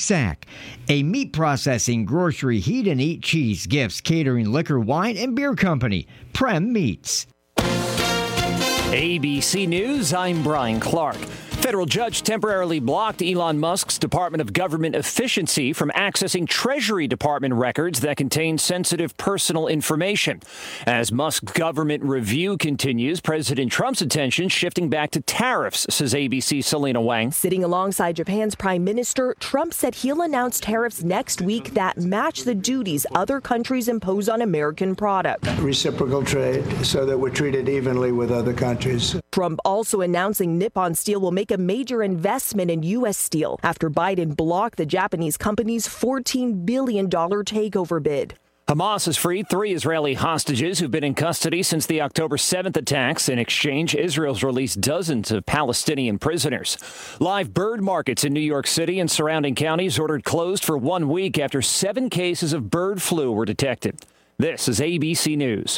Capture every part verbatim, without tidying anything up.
Sac. A meat processing, grocery, heat and eat, cheese, gifts, catering, liquor, wine, and beer company. Prem Meats. A B C News, I'm Brian Clark. Federal judge temporarily blocked Elon Musk's Department of Government Efficiency from accessing Treasury Department records that contain sensitive personal information. As Musk's government review continues, President Trump's attention shifting back to tariffs, says A B C's Selena Wang. Sitting alongside Japan's Prime Minister, Trump said he'll announce tariffs next week that match the duties other countries impose on American products. Reciprocal trade so that we're treated evenly with other countries. Trump also announcing Nippon Steel will make a major investment in U S steel after Biden blocked the Japanese company's fourteen billion dollars takeover bid. Hamas has freed three Israeli hostages who've been in custody since the October seventh attacks. In exchange, Israel's released dozens of Palestinian prisoners. Live bird markets in New York City and surrounding counties ordered closed for one week after seven cases of bird flu were detected. This is A B C News.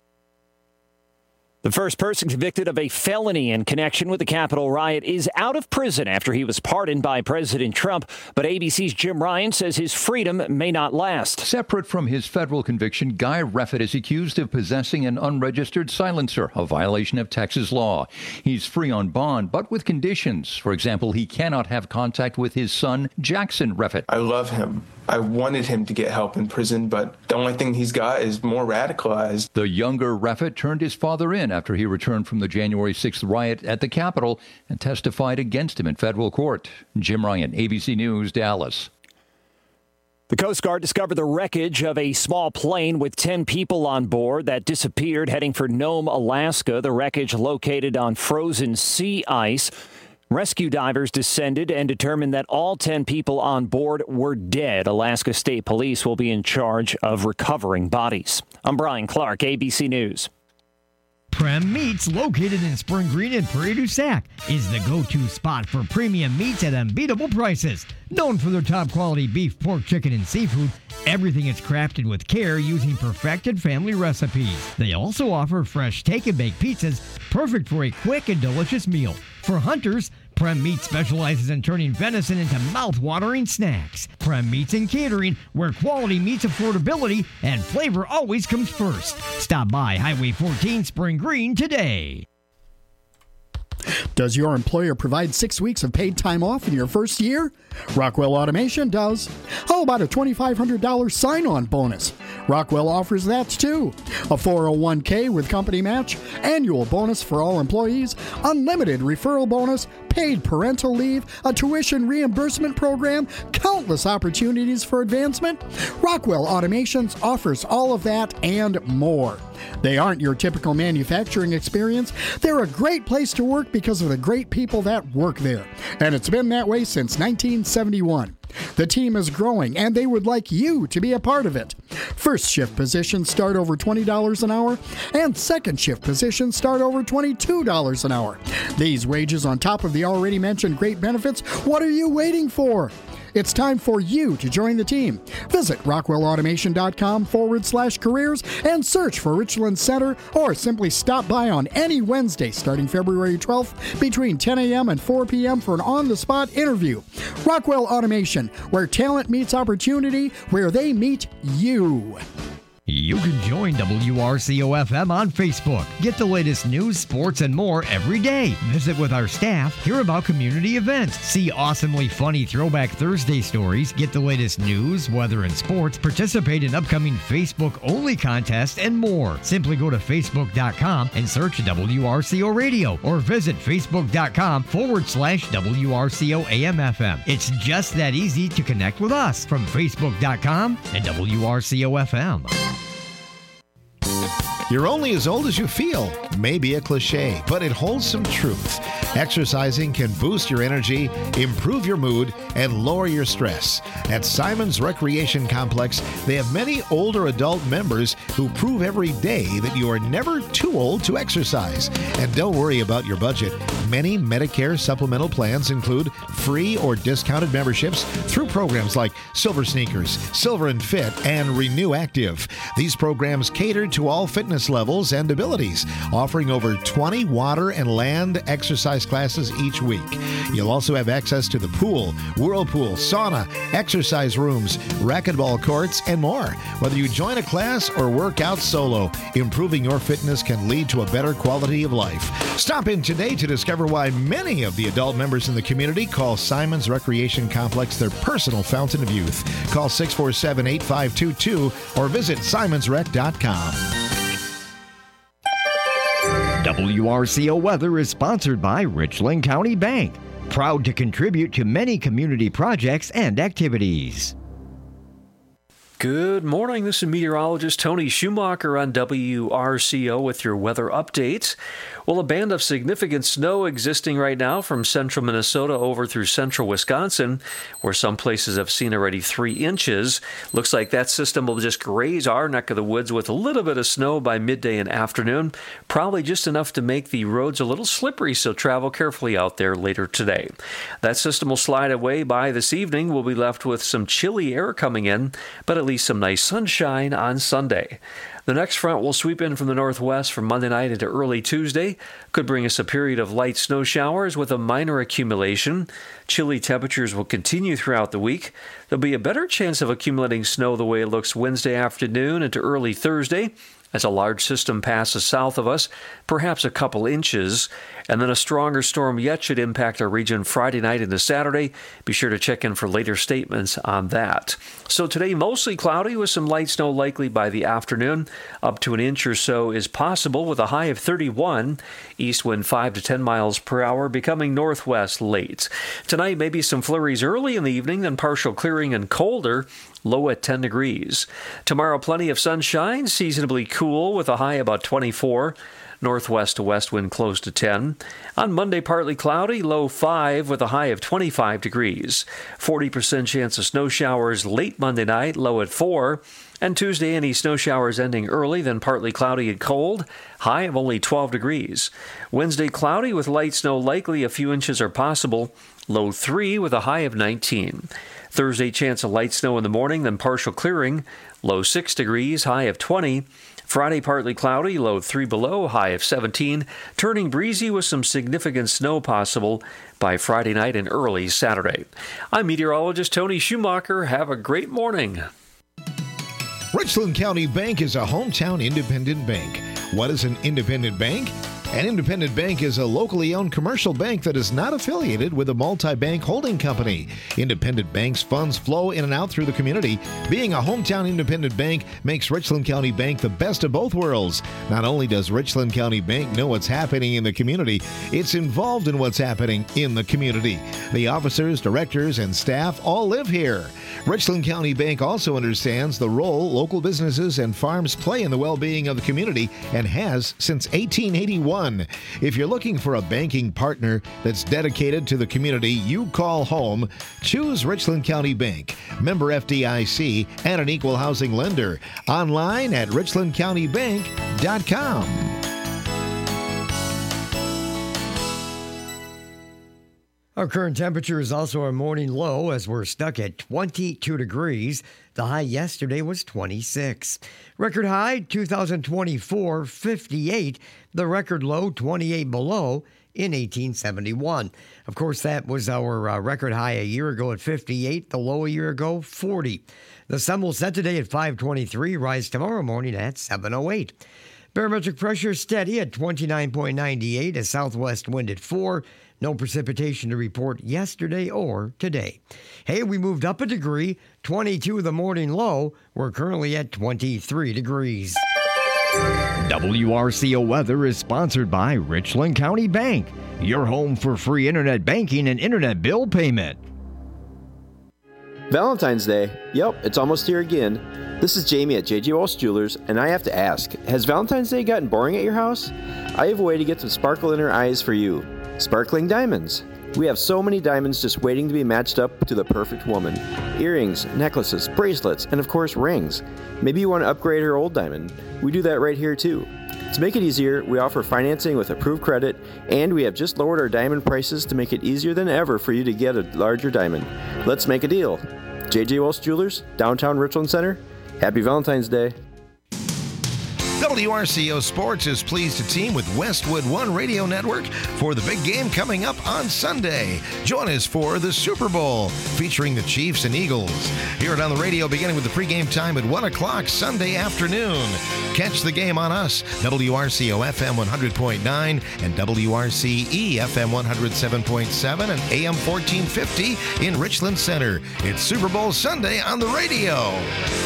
The first person convicted of a felony in connection with the Capitol riot is out of prison after he was pardoned by President Trump. But A B C's Jim Ryan says his freedom may not last. Separate from his federal conviction, Guy Reffitt is accused of possessing an unregistered silencer, a violation of Texas law. He's free on bond, but with conditions. For example, he cannot have contact with his son, Jackson Reffitt. I love him. I wanted him to get help in prison, but the only thing he's got is more radicalized. The younger Reffitt turned his father in after he returned from the January sixth riot at the Capitol and testified against him in federal court. Jim Ryan, A B C News, Dallas. The Coast Guard discovered the wreckage of a small plane with ten people on board that disappeared heading for Nome, Alaska. The wreckage located on frozen sea ice. Rescue divers descended and determined that all ten people on board were dead. Alaska State Police will be in charge of recovering bodies. I'm Brian Clark, A B C News. Prem Meats, located in Spring Green and Prairie du Sac, is the go-to spot for premium meats at unbeatable prices. Known for their top-quality beef, pork, chicken, and seafood, everything is crafted with care using perfected family recipes. They also offer fresh take-and-bake pizzas, perfect for a quick and delicious meal. For hunters, Prem Meats specializes in turning venison into mouth-watering snacks. Prem Meats and Catering, where quality meets affordability and flavor always comes first. Stop by Highway fourteen, Spring Green today. Does your employer provide six weeks of paid time off in your first year? Rockwell Automation does. How about a twenty-five hundred dollars sign-on bonus? Rockwell offers that too. A four oh one k with company match, annual bonus for all employees, unlimited referral bonus, paid parental leave, a tuition reimbursement program, countless opportunities for advancement. Rockwell Automations offers all of that and more. They aren't your typical manufacturing experience. They're a great place to work because of the great people that work there. And it's been that way since nineteen seventy-one. The team is growing, and they would like you to be a part of it. First shift positions start over twenty dollars an hour, and second shift positions start over twenty-two dollars an hour. These wages on top of the already mentioned great benefits, what are you waiting for? It's time for you to join the team. Visit rockwellautomation.com forward slash careers and search for Richland Center, or simply stop by on any Wednesday starting February twelfth between ten a.m. and four p.m. for an on-the-spot interview. Rockwell Automation, where talent meets opportunity, where they meet you. You can join W R C O F M on Facebook. Get the latest news, sports, and more every day. Visit with our staff, hear about community events, see awesomely funny Throwback Thursday stories, get the latest news, weather, and sports, participate in upcoming Facebook-only contests, and more. Simply go to facebook dot com and search W R C O Radio, or visit facebook dot com forward slash W R C O A M F M. It's just that easy to connect with us from facebook dot com and W R C O F M. You're only as old as you feel. Maybe a cliche, but it holds some truth. Exercising can boost your energy, improve your mood, and lower your stress. At Simon's Recreation Complex, they have many older adult members who prove every day that you are never too old to exercise. And don't worry about your budget. Many Medicare supplemental plans include free or discounted memberships through programs like Silver Sneakers, Silver and Fit, and Renew Active. These programs cater to all fitness levels and abilities, offering over twenty water and land exercise classes each week. You'll also have access to the pool, whirlpool, sauna, exercise rooms, racquetball courts, and more. Whether you join a class or work out solo, improving your fitness can lead to a better quality of life. Stop in today to discover why many of the adult members in the community call Simons Recreation Complex their personal fountain of youth. Call six four seven, eight five two two or visit simons rec dot com. W R C O Weather is sponsored by Richland County Bank, proud to contribute to many community projects and activities. Good morning. This is meteorologist Tony Schumacher on W R C O with your weather updates. Well, a band of significant snow existing right now from central Minnesota over through central Wisconsin, where some places have seen already three inches. Looks like that system will just graze our neck of the woods with a little bit of snow by midday and afternoon, probably just enough to make the roads a little slippery, so travel carefully out there later today. That system will slide away by this evening. We'll be left with some chilly air coming in, but at least some nice sunshine on Sunday. The next front will sweep in from the northwest from Monday night into early Tuesday. Could bring us a period of light snow showers with a minor accumulation. Chilly temperatures will continue throughout the week. There'll be a better chance of accumulating snow the way it looks Wednesday afternoon into early Thursday, as a large system passes south of us, perhaps a couple inches. And then a stronger storm yet should impact our region Friday night into Saturday. Be sure to check in for later statements on that. So today, mostly cloudy with some light snow likely by the afternoon. Up to an inch or so is possible with a high of thirty-one. East wind five to ten miles per hour, becoming northwest late. Tonight, maybe some flurries early in the evening, then partial clearing and colder. Low at ten degrees. Tomorrow, plenty of sunshine, seasonably cool with a high about twenty-four. Northwest to west wind close to ten. On Monday, partly cloudy, low five with a high of twenty-five degrees. forty percent chance of snow showers late Monday night, low at four. And Tuesday, any snow showers ending early, then partly cloudy and cold, high of only twelve degrees. Wednesday, cloudy with light snow likely, a few inches are possible, low three with a high of nineteen. Thursday, chance of light snow in the morning, then partial clearing, low six degrees, high of twenty. Friday, partly cloudy, low three below, high of seventeen. Turning breezy with some significant snow possible by Friday night and early Saturday. I'm meteorologist Tony Schumacher. Have a great morning. Richland County Bank is a hometown independent bank. What is an independent bank? An independent bank is a locally owned commercial bank that is not affiliated with a multi-bank holding company. Independent banks' funds flow in and out through the community. Being a hometown independent bank makes Richland County Bank the best of both worlds. Not only does Richland County Bank know what's happening in the community, it's involved in what's happening in the community. The officers, directors, and staff all live here. Richland County Bank also understands the role local businesses and farms play in the well-being of the community and has since eighteen eighty-one. If you're looking for a banking partner that's dedicated to the community you call home, choose Richland County Bank, member F D I C, and an equal housing lender. Online at richland county bank dot com. Our current temperature is also our morning low as we're stuck at twenty-two degrees. The high yesterday was twenty-six. Record high two thousand twenty-four, fifty-eight. The record low twenty-eight below in eighteen seventy-one. Of course, that was our uh, record high a year ago at fifty-eight. The low a year ago, forty. The sun will set today at five twenty-three, rise tomorrow morning at seven oh eight. Barometric pressure steady at twenty-nine point nine eight, a southwest wind at four. No precipitation to report yesterday or today. Hey, we moved up a degree, twenty-two the morning low. We're currently at twenty-three degrees. W R C O Weather is sponsored by Richland County Bank, your home for free internet banking and internet bill payment. Valentine's Day. Yep, it's almost here again. This is Jamie at J J Walsh Jewelers, and I have to ask, has Valentine's Day gotten boring at your house? I have a way to get some sparkle in her eyes for you. Sparkling diamonds. We have so many diamonds just waiting to be matched up to the perfect woman. Earrings, necklaces, bracelets, and of course rings. Maybe you want to upgrade her old diamond. We do that right here too. To make it easier, we offer financing with approved credit, and we have just lowered our diamond prices to make it easier than ever for you to get a larger diamond. Let's make a deal. J J. Walsh Jewelers, downtown Richland Center. Happy Valentine's Day. W R C O Sports is pleased to team with Westwood One Radio Network for the big game coming up on Sunday. Join us for the Super Bowl featuring the Chiefs and Eagles. Hear it on the radio beginning with the pregame time at one o'clock Sunday afternoon. Catch the game on us, W R C O F M one hundred point nine and W R C E F M one hundred seven point seven and A M fourteen fifty in Richland Center. It's Super Bowl Sunday on the radio.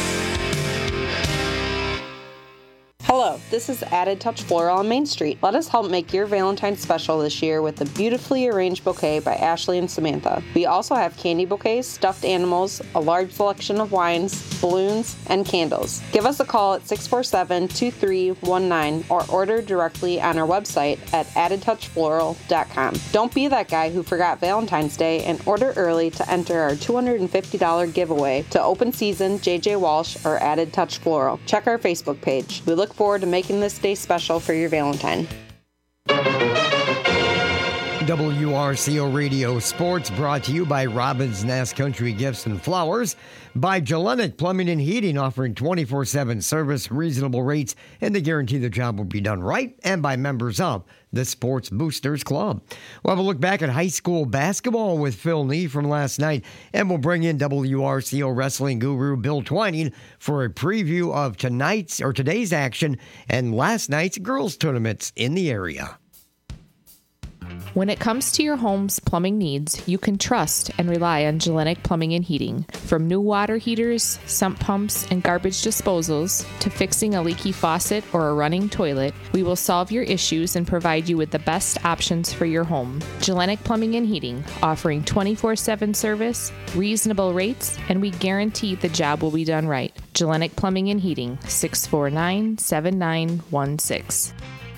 Hello, this is Added Touch Floral on Main Street. Let us help make your Valentine's special this year with the beautifully arranged bouquet by Ashley and Samantha. We also have candy bouquets, stuffed animals, a large selection of wines, balloons, and candles. Give us a call at six four seven, two three one nine or order directly on our website at added touch floral dot com. Don't be that guy who forgot Valentine's Day and order early to enter our two hundred fifty dollars giveaway to Open Season, J J. Walsh, or Added Touch Floral. Check our Facebook page. We look forward to making this day special for your Valentine. W R C O Radio Sports brought to you by Robin's Nest Country Gifts and Flowers, by Jelinek Plumbing and Heating, offering twenty-four seven service, reasonable rates, and they guarantee the job will be done right, and by members of the Sports Boosters Club. We'll have a look back at high school basketball with Phil Nee from last night, and we'll bring in W R C O wrestling guru Bill Twining for a preview of tonight's or today's action and last night's girls tournaments in the area. When it comes to your home's plumbing needs, you can trust and rely on Jelinek Plumbing and Heating. From new water heaters, sump pumps, and garbage disposals, to fixing a leaky faucet or a running toilet, we will solve your issues and provide you with the best options for your home. Jelinek Plumbing and Heating, offering twenty-four seven service, reasonable rates, and we guarantee the job will be done right. Jelinek Plumbing and Heating, six four nine, seven nine one six.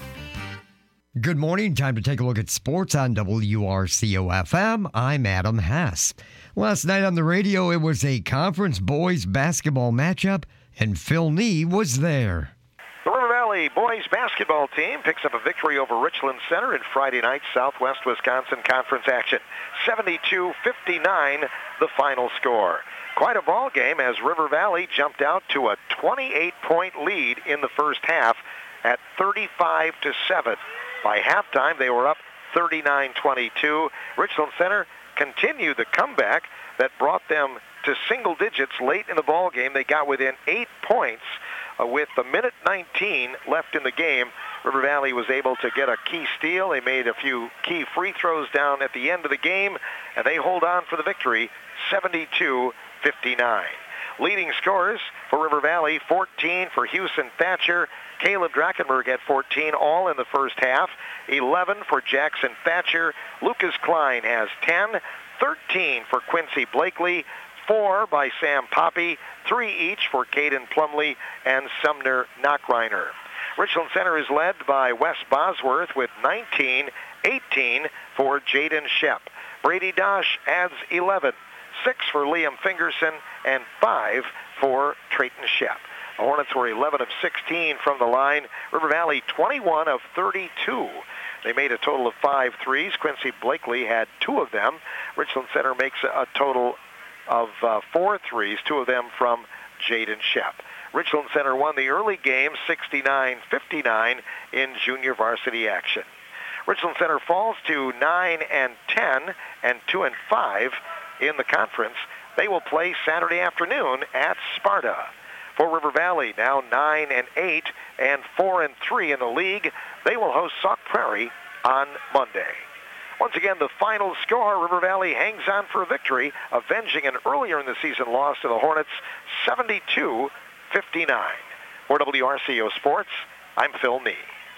Good morning. Time to take a look at sports on W R C O F M. I'm Adam Hess. Last night on the radio, it was a conference boys basketball matchup, and Phil Nee was there. The River Valley boys basketball team picks up a victory over Richland Center in Friday night Southwest Wisconsin Conference action. seventy-two fifty-nine, the final score. Quite a ball game as River Valley jumped out to a twenty-eight point lead in the first half at thirty-five to seven. By halftime, they were up thirty-nine twenty-two. Richland Center continued the comeback that brought them to single digits late in the ball game. They got within eight points uh, with a minute nineteen left in the game. River Valley was able to get a key steal. They made a few key free throws down at the end of the game, and they hold on for the victory, seventy-two fifty-nine. Leading scorers for River Valley, fourteen for Houston Thatcher. Caleb Drachenberg had fourteen, all in the first half. eleven for Jackson Thatcher. Lucas Klein has ten. thirteen for Quincy Blakely. four by Sam Poppy. three each for Caden Plumley and Sumner Knockreiner. Richland Center is led by Wes Bosworth with nineteen. eighteen for Jaden Shep. Brady Dosh adds eleven. six for Liam Fingerson and five for Trayton Shep. The Hornets were eleven of sixteen from the line. River Valley twenty-one of thirty-two. They made a total of five threes. Quincy Blakely had two of them. Richland Center makes a total of uh, four threes, two of them from Jaden Shep. Richland Center won the early game sixty-nine fifty-nine in junior varsity action. Richland Center falls to nine and ten and two and five in the conference. They will play Saturday afternoon at Sparta. For River Valley, now nine and eight and four and three in the league. They will host Sauk Prairie on Monday. Once again, the final score, River Valley hangs on for a victory, avenging an earlier in the season loss to the Hornets, seventy-two fifty-nine. For W R C O Sports, I'm Phil Nee.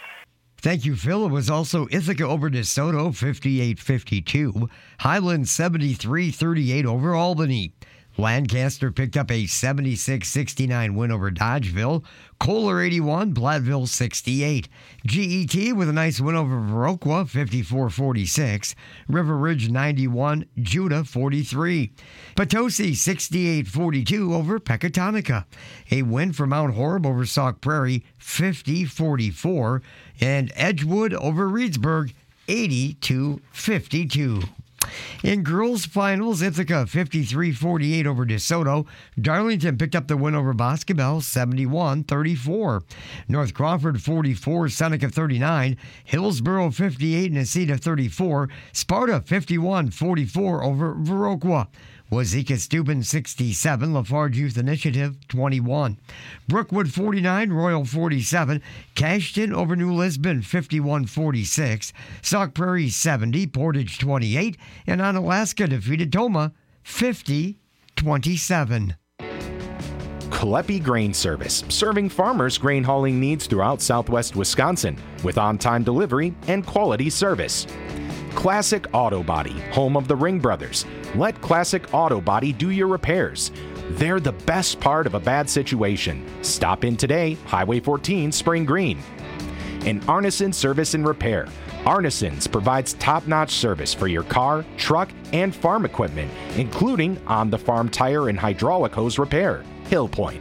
Thank you, Phil. It was also Ithaca over DeSoto, fifty-eight fifty-two. Highland, seventy-three thirty-eight over Albany. Lancaster picked up a seventy-six sixty-nine win over Dodgeville. Kohler eighty-one, Platteville sixty-eight. G E T with a nice win over Viroqua, fifty-four forty-six. River Ridge ninety-one, Judah forty-three. Potosi sixty-eight forty-two over Pecatonica. A win for Mount Horeb over Sauk Prairie, fifty forty-four. And Edgewood over Reedsburg, eighty-two fifty-two. In girls' finals, Ithaca fifty-three forty-eight over DeSoto. Darlington picked up the win over Boscobel, seventy-one thirty-four. North Crawford forty-four, Seneca thirty-nine. Hillsboro fifty-eight, Necedah thirty-four. Sparta fifty-one forty-four over Viroqua. Wazeeka Steuben sixty-seven, Lafarge Youth Initiative twenty-one. Brookwood forty-nine, Royal forty-seven. Cashton over New Lisbon fifty-one forty-six. Sauk Prairie seventy, Portage twenty-eight. And Onalaska defeated Toma fifty twenty-seven. Kaleppi Grain Service, serving farmers' grain hauling needs throughout southwest Wisconsin with on-time delivery and quality service. Classic Auto Body, home of the Ring Brothers. Let Classic Auto Body do your repairs. They're the best part of a bad situation. Stop in today, Highway fourteen, Spring Green. And Arneson Service and Repair. Arneson's provides top-notch service for your car, truck, and farm equipment, including on-the-farm tire and hydraulic hose repair. Hill Point.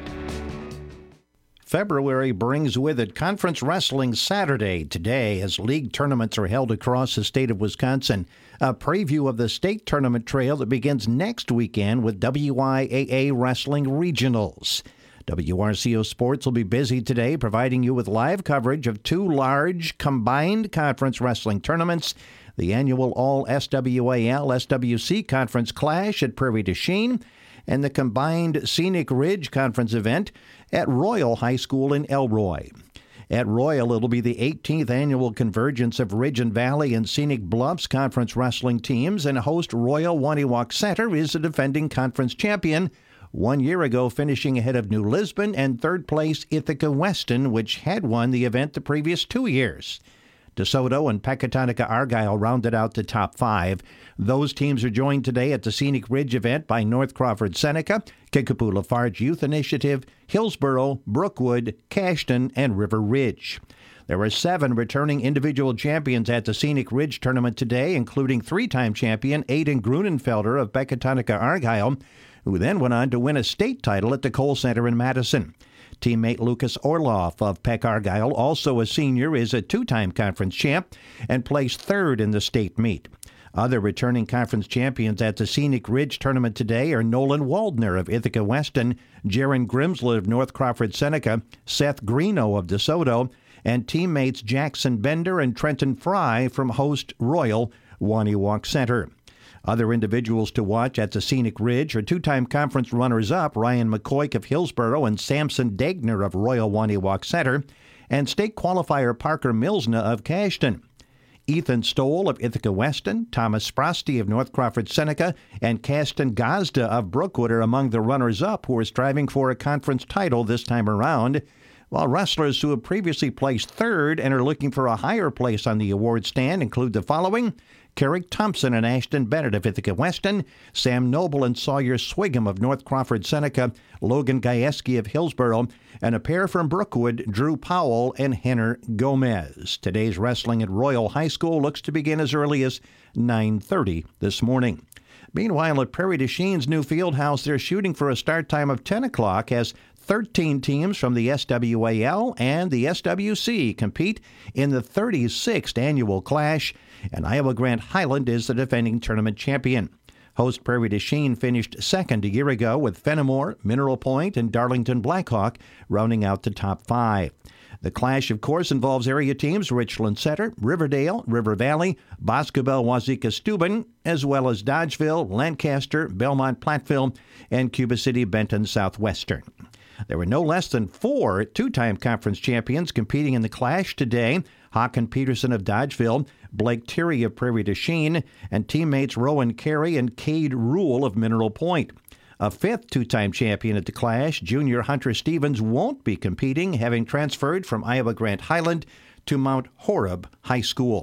February brings with it Conference Wrestling Saturday today as league tournaments are held across the state of Wisconsin. A preview of the state tournament trail that begins next weekend with W I A A Wrestling Regionals. W R C O Sports will be busy today providing you with live coverage of two large combined conference wrestling tournaments. The annual All S W A L S W C Conference Clash at Prairie du Chien and the combined Scenic Ridge Conference event at Royal High School in Elroy. At Royal, it'll be the eighteenth annual convergence of Ridge and Valley and Scenic Bluffs Conference wrestling teams, and host Royal Waniwak Center is the defending conference champion, one year ago finishing ahead of New Lisbon and third place Ithaca Weston, which had won the event the previous two years. DeSoto and Pecatonica Argyle rounded out the top five. Those teams are joined today at the Scenic Ridge event by North Crawford Seneca, Kickapoo Lafarge Youth Initiative, Hillsboro, Brookwood, Cashton, and River Ridge. There were seven returning individual champions at the Scenic Ridge tournament today, including three-time champion Aiden Grunenfelder of Pecatonica Argyle, who then went on to win a state title at the Kohl Center in Madison. Teammate Lucas Orloff of Peck Argyle, also a senior, is a two-time conference champ and placed third in the state meet. Other returning conference champions at the Scenic Ridge tournament today are Nolan Waldner of Ithaca Weston, Jaron Grimsley of North Crawford Seneca, Seth Greeno of DeSoto, and teammates Jackson Bender and Trenton Fry from host Royal Waniwak Center. Other individuals to watch at the Scenic Ridge are two-time conference runners-up Ryan McCoy of Hillsboro and Samson Degner of Royal Waniwak Center, and state qualifier Parker Milsna of Cashton. Ethan Stoll of Ithaca Weston, Thomas Sprosty of North Crawford Seneca, and Caston Gazda of Brookwood are among the runners-up who are striving for a conference title this time around, while wrestlers who have previously placed third and are looking for a higher place on the award stand include the following: Carrick Thompson and Ashton Bennett of Ithaca Weston, Sam Noble and Sawyer Swigum of North Crawford Seneca, Logan Gajewski of Hillsboro, and a pair from Brookwood, Drew Powell and Henner Gomez. Today's wrestling at Royal High School looks to begin as early as nine thirty this morning. Meanwhile, at Prairie du Chien's new field house, they're shooting for a start time of ten o'clock as thirteen teams from the S W A L and the S W C compete in the thirty-sixth annual Clash, and Iowa Grant Highland is the defending tournament champion. Host Prairie du Chien finished second a year ago with Fenimore, Mineral Point, and Darlington Blackhawk rounding out the top five. The Clash, of course, involves area teams Richland Center, Riverdale, River Valley, Boscobel, Wazeeka, Steuben, as well as Dodgeville, Lancaster, Belmont, Platteville, and Cuba City, Benton, Southwestern. There were no less than four two-time conference champions competing in the Clash today: Håkan Peterson of Dodgeville, Blake Terry of Prairie du Chien, and teammates Rowan Carey and Cade Rule of Mineral Point. A fifth two-time champion at the Clash, junior Hunter Stevens, won't be competing, having transferred from Iowa Grant Highland to Mount Horeb High School.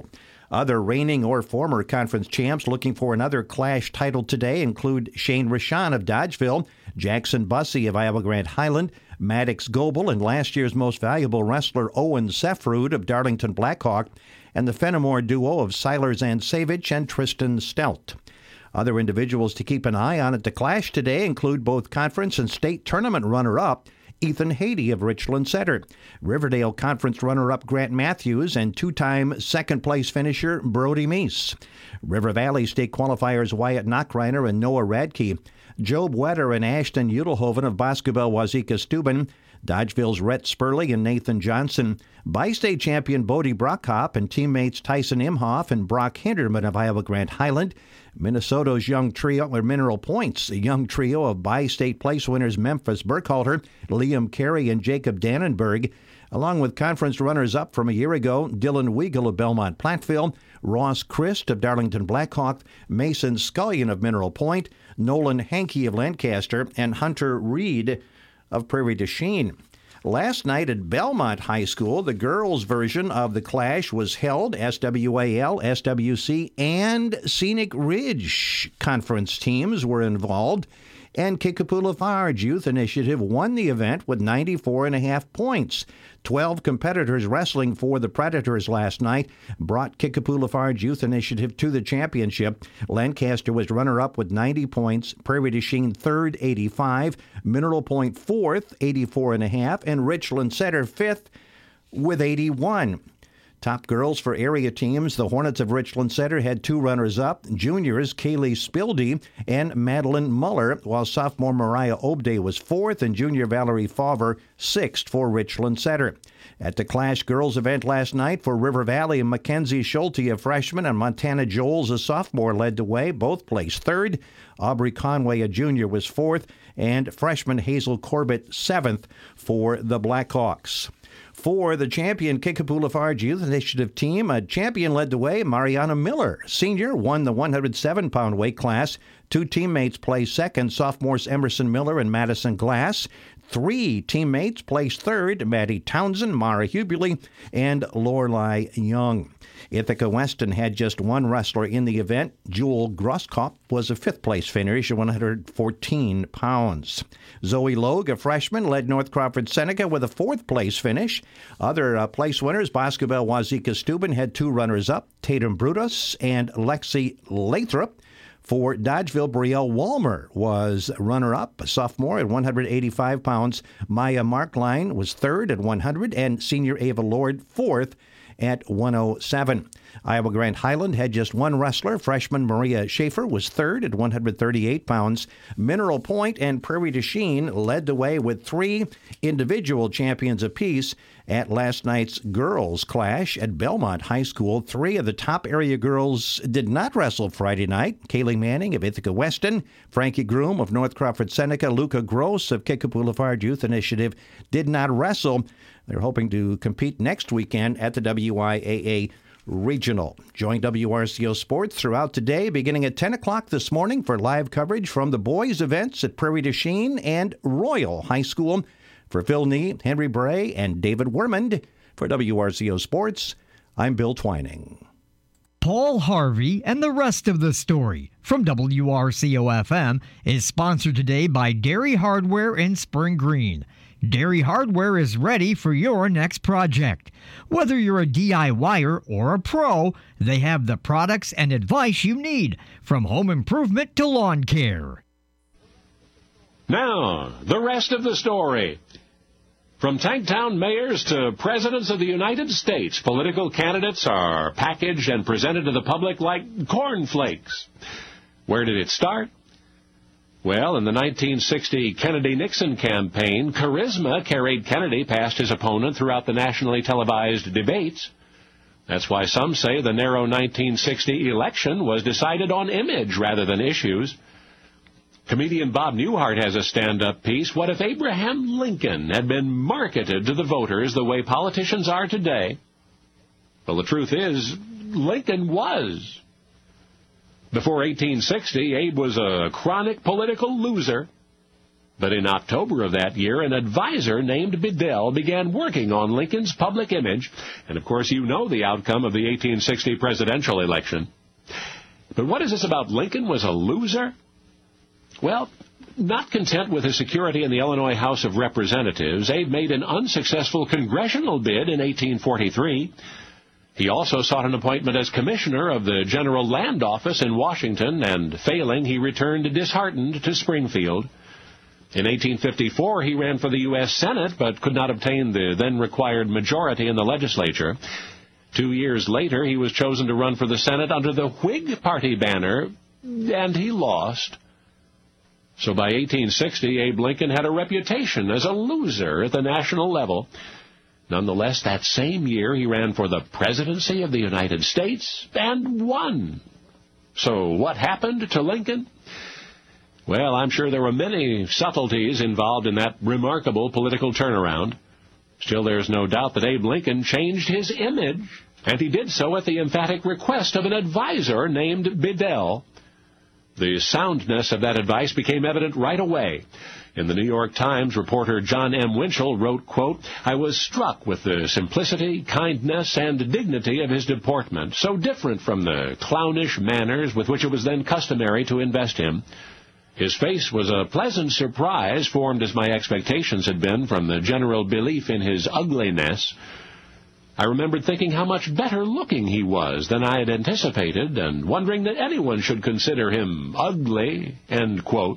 Other reigning or former conference champs looking for another Clash title today include Shane Rashan of Dodgeville, Jackson Bussey of Iowa Grande Highland, Maddox Goebel, and last year's most valuable wrestler Owen Sefrud of Darlington Blackhawk, and the Fenimore duo of Siler Zansevich and Tristan Stelt. Other individuals to keep an eye on at the Clash today include both conference and state tournament runner-up Ethan Haiti of Richland Center, Riverdale Conference runner-up Grant Matthews, and two-time second-place finisher Brody Meese. River Valley State qualifiers Wyatt Knockreiner and Noah Radke, Job Wetter and Ashton Udelhoven of Boscobel Wazeeka Steuben, Dodgeville's Rhett Spurley and Nathan Johnson, Bi-State champion Bodie Brockhop and teammates Tyson Imhoff and Brock Hinderman of Iowa Grande Highland, Minnesota's young trio, or Mineral Points, a young trio of Bi-State place winners Memphis Burkhalter, Liam Carey, and Jacob Dannenberg, along with conference runners-up from a year ago, Dylan Weigel of Belmont Platteville, Ross Christ of Darlington Blackhawk, Mason Scullion of Mineral Point, Nolan Hankey of Lancaster, and Hunter Reed of Prairie du Chien. Last night at Belmont High School, the girls' version of the Clash was held. S W A L, S W C, and Scenic Ridge conference teams were involved, and Kickapoo Lafarge Youth Initiative won the event with ninety-four and a half points. Twelve competitors wrestling for the Predators last night brought Kickapoo Lafarge Youth Initiative to the championship. Lancaster was runner-up with ninety points, Prairie du Chien third, eighty-five, Mineral Point fourth, eighty-four and a half, and Richland Center fifth with eighty-one. Top girls for area teams, the Hornets of Richland Center had two runners-up, juniors Kaylee Spildy and Madeline Muller, while sophomore Mariah Obday was fourth and junior Valerie Fauver sixth for Richland Center. At the Clash girls event last night for River Valley, Mackenzie Schulte, a freshman, and Montana Joels, a sophomore, led the way. Both placed third. Aubrey Conway, a junior, was fourth, and freshman Hazel Corbett seventh for the Blackhawks. For the champion Kickapoo Lafarge Youth Initiative team, a champion led the way. Mariana Miller, senior, won the one hundred seven pound weight class. Two teammates placed second, sophomores Emerson Miller and Madison Glass. Three teammates placed third, Maddie Townsend, Mara Hubely, and Lorelei Young. Ithaca Weston had just one wrestler in the event. Jewel Grosskopf was a fifth-place finish at one hundred fourteen pounds. Zoe Logue, a freshman, led North Crawford Seneca with a fourth-place finish. Other uh, place winners, Boscobel Wazeeka Steuben, had two runners-up, Tatum Brutus and Lexi Lathrop. For Dodgeville, Brielle Walmer was runner-up, a sophomore at one hundred eighty-five pounds. Maya Markline was third at one hundred, and senior Ava Lord fourth at one oh seven. Iowa Grande Highland had just one wrestler. Freshman Maria Schaefer was third at one hundred thirty-eight pounds. Mineral Point and Prairie du Chien led the way with three individual champions apiece at last night's girls' Clash at Belmont High School. Three of the top area girls did not wrestle Friday night. Kaylee Manning of Ithaca Weston, Frankie Groom of North Crawford Seneca, Luca Gross of Kickapoo Lafarge Youth Initiative did not wrestle. They're hoping to compete next weekend at the W I A A Regional. Join W R C O Sports throughout today, beginning at ten o'clock this morning for live coverage from the boys' events at Prairie du Chien and Royal High School. For Phil Nee, Henry Bray, and David Wermond, for W R C O Sports, I'm Bill Twining. Paul Harvey and the rest of the story from W R C O F M is sponsored today by Dairy Hardware in Spring Green. Dairy Hardware is ready for your next project. Whether you're a DIYer or a pro, they have the products and advice you need, from home improvement to lawn care. Now, the rest of the story. From Tanktown mayors to presidents of the United States, political candidates are packaged and presented to the public like cornflakes. Where did it start? Well, in the nineteen sixty Kennedy-Nixon campaign, charisma carried Kennedy past his opponent throughout the nationally televised debates. That's why some say the narrow nineteen sixty election was decided on image rather than issues. Comedian Bob Newhart has a stand-up piece. What if Abraham Lincoln had been marketed to the voters the way politicians are today? Well, the truth is, Lincoln was. Before eighteen sixty, Abe was a chronic political loser. But in October of that year, an advisor named Bedell began working on Lincoln's public image, and of course you know the outcome of the eighteen sixty presidential election. But what is this about Lincoln was a loser? Well, not content with his security in the Illinois House of Representatives, Abe made an unsuccessful congressional bid in eighteen forty-three. He also sought an appointment as commissioner of the General Land Office in Washington, and failing, he returned disheartened to Springfield. In eighteen fifty-four, he ran for the U S Senate, but could not obtain the then required majority in the legislature. Two years later, he was chosen to run for the Senate under the Whig Party banner, and he lost. So by eighteen sixty, Abe Lincoln had a reputation as a loser at the national level. Nonetheless, that same year, he ran for the presidency of the United States and won. So what happened to Lincoln? Well, I'm sure there were many subtleties involved in that remarkable political turnaround. Still, there's no doubt that Abe Lincoln changed his image, and he did so at the emphatic request of an advisor named Bedell. The soundness of that advice became evident right away. In the New York Times, reporter John M. Winchell wrote, quote, "I was struck with the simplicity, kindness, and dignity of his deportment, so different from the clownish manners with which it was then customary to invest him. His face was a pleasant surprise, formed as my expectations had been from the general belief in his ugliness. I remembered thinking how much better looking he was than I had anticipated, and wondering that anyone should consider him ugly," end quote.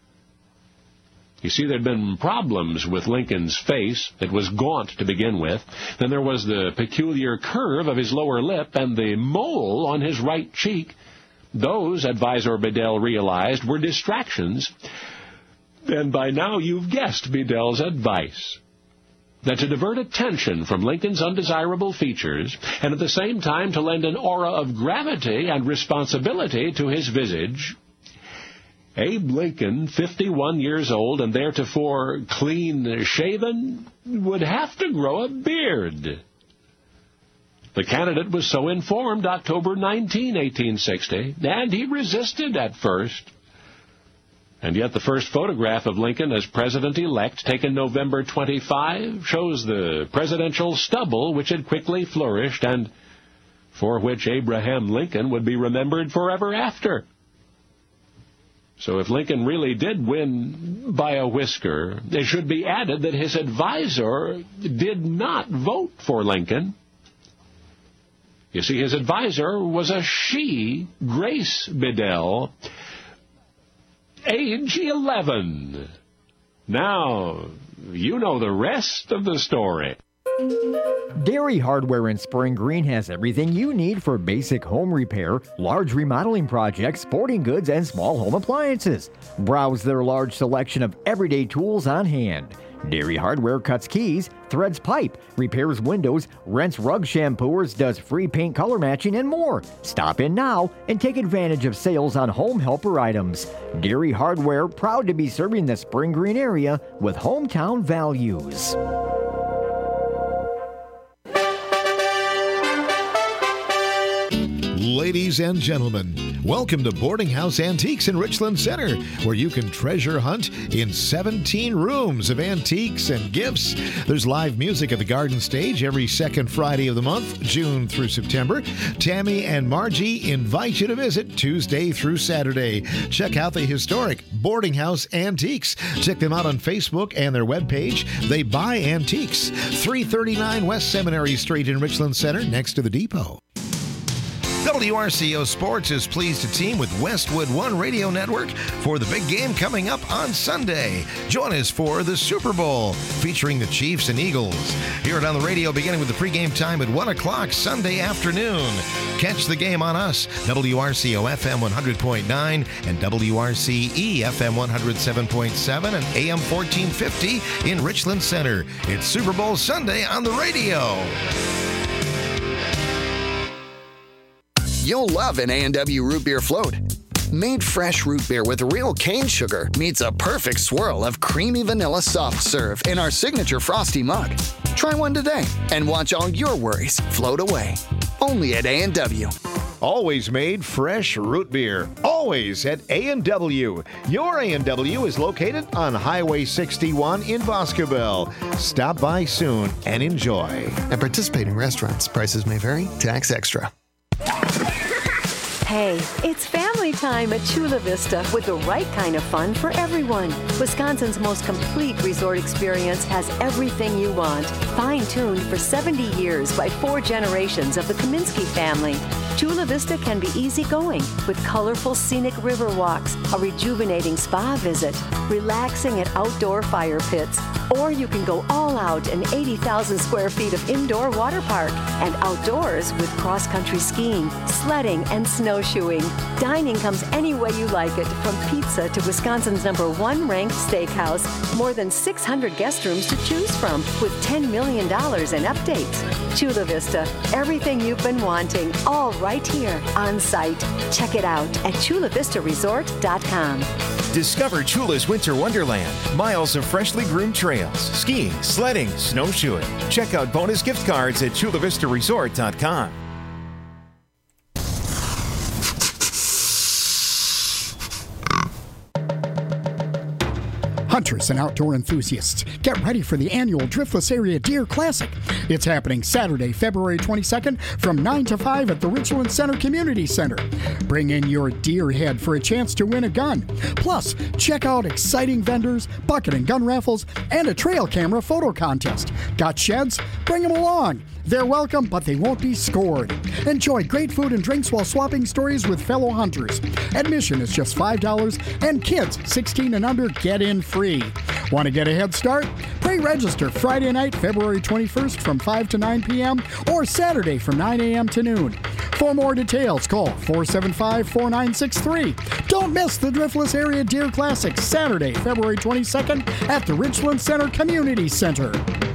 You see, there'd been problems with Lincoln's face. It was gaunt to begin with. Then there was the peculiar curve of his lower lip and the mole on his right cheek. Those, advisor Bedell realized, were distractions. And by now you've guessed Bedell's advice. That to divert attention from Lincoln's undesirable features, and at the same time to lend an aura of gravity and responsibility to his visage, Abe Lincoln, fifty-one years old and theretofore clean-shaven, would have to grow a beard. The candidate was so informed October nineteenth, eighteen sixty, and he resisted at first. And yet the first photograph of Lincoln as president-elect, taken November twenty-fifth, shows the presidential stubble which had quickly flourished and for which Abraham Lincoln would be remembered forever after. So if Lincoln really did win by a whisker, it should be added that his advisor did not vote for Lincoln. You see, his advisor was a she, Grace Bedell, age eleven. Now, you know the rest of the story. Dairy Hardware in Spring Green has everything you need for basic home repair, large remodeling projects, sporting goods, and small home appliances. Browse their large selection of everyday tools on hand. Dairy Hardware cuts keys, threads pipe, repairs windows, rents rug shampooers, does free paint color matching, and more. Stop in now and take advantage of sales on home helper items. Dairy Hardware, proud to be serving the Spring Green area with hometown values. Ladies and gentlemen, welcome to Boarding House Antiques in Richland Center, where you can treasure hunt in seventeen rooms of antiques and gifts. There's live music at the Garden Stage every second Friday of the month, June through September. Tammy and Margie invite you to visit Tuesday through Saturday. Check out the historic Boarding House Antiques. Check them out on Facebook and their webpage. They buy antiques. three thirty-nine West Seminary Street in Richland Center, next to the depot. W R C O Sports is pleased to team with Westwood One Radio Network for the big game coming up on Sunday. Join us for the Super Bowl, featuring the Chiefs and Eagles. Hear it on the radio beginning with the pregame time at one o'clock Sunday afternoon. Catch the game on us, W R C O F M one hundred point nine and W R C E F M one oh seven point seven and A M fourteen fifty in Richland Center. It's Super Bowl Sunday on the radio. You'll love an A and W root beer float. Made fresh root beer with real cane sugar meets a perfect swirl of creamy vanilla soft serve in our signature frosty mug. Try one today and watch all your worries float away. Only at A and W. always made fresh root beer. Always at A and W. Your A and W is located on Highway sixty-one in Boscobel. Stop by soon and enjoy. At participating restaurants, prices may vary. Tax extra. Hey, it's family time at Chula Vista with the right kind of fun for everyone. Wisconsin's most complete resort experience has everything you want. Fine-tuned for seventy years by four generations of the Kaminsky family. Chula Vista can be easygoing with colorful scenic river walks, a rejuvenating spa visit, relaxing at outdoor fire pits, or you can go all out in eighty thousand square feet of indoor water park and outdoors with cross-country skiing, sledding, and snowshoeing. Dining comes any way you like it, from pizza to Wisconsin's number one ranked steakhouse. More than six hundred guest rooms to choose from with ten million dollars in updates. Chula Vista, everything you've been wanting, all right here on site. Check it out at chula vista resort dot com. Discover Chula's Winter Wonderland. Miles of freshly groomed trails, skiing, sledding, snowshoeing. Check out bonus gift cards at chula vista resort dot com. Hunters and outdoor enthusiasts, get ready for the annual Driftless Area Deer Classic. It's happening Saturday, February twenty-second from nine to five at the Richland Center Community Center. Bring in your deer head for a chance to win a gun. Plus, check out exciting vendors, bucket and gun raffles, and a trail camera photo contest. Got sheds? Bring them along. They're welcome, but they won't be scored. Enjoy great food and drinks while swapping stories with fellow hunters. Admission is just five dollars, and kids sixteen and under get in free. Want to get a head start? Pre-register Friday night, February twenty-first from five to nine p.m. or Saturday from nine a.m. to noon. For more details, call four seven five, four nine six three. Don't miss the Driftless Area Deer Classic, Saturday, February twenty-second at the Richland Center Community Center.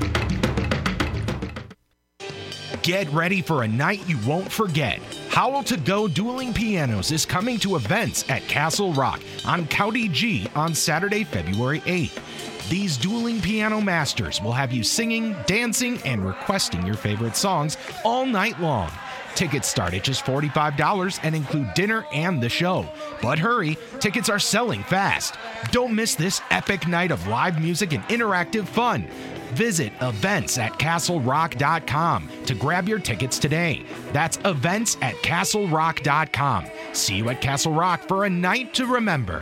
Get ready for a night you won't forget. Howl to Go Dueling Pianos is coming to events at Castle Rock on County G on Saturday, February eighth. These dueling piano masters will have you singing, dancing, and requesting your favorite songs all night long. Tickets start at just forty-five dollars and include dinner and the show. But hurry, tickets are selling fast. Don't miss this epic night of live music and interactive fun. Visit events at castle rock dot com to grab your tickets today. That's events at castle rock dot com. See you at Castle Rock for a night to remember.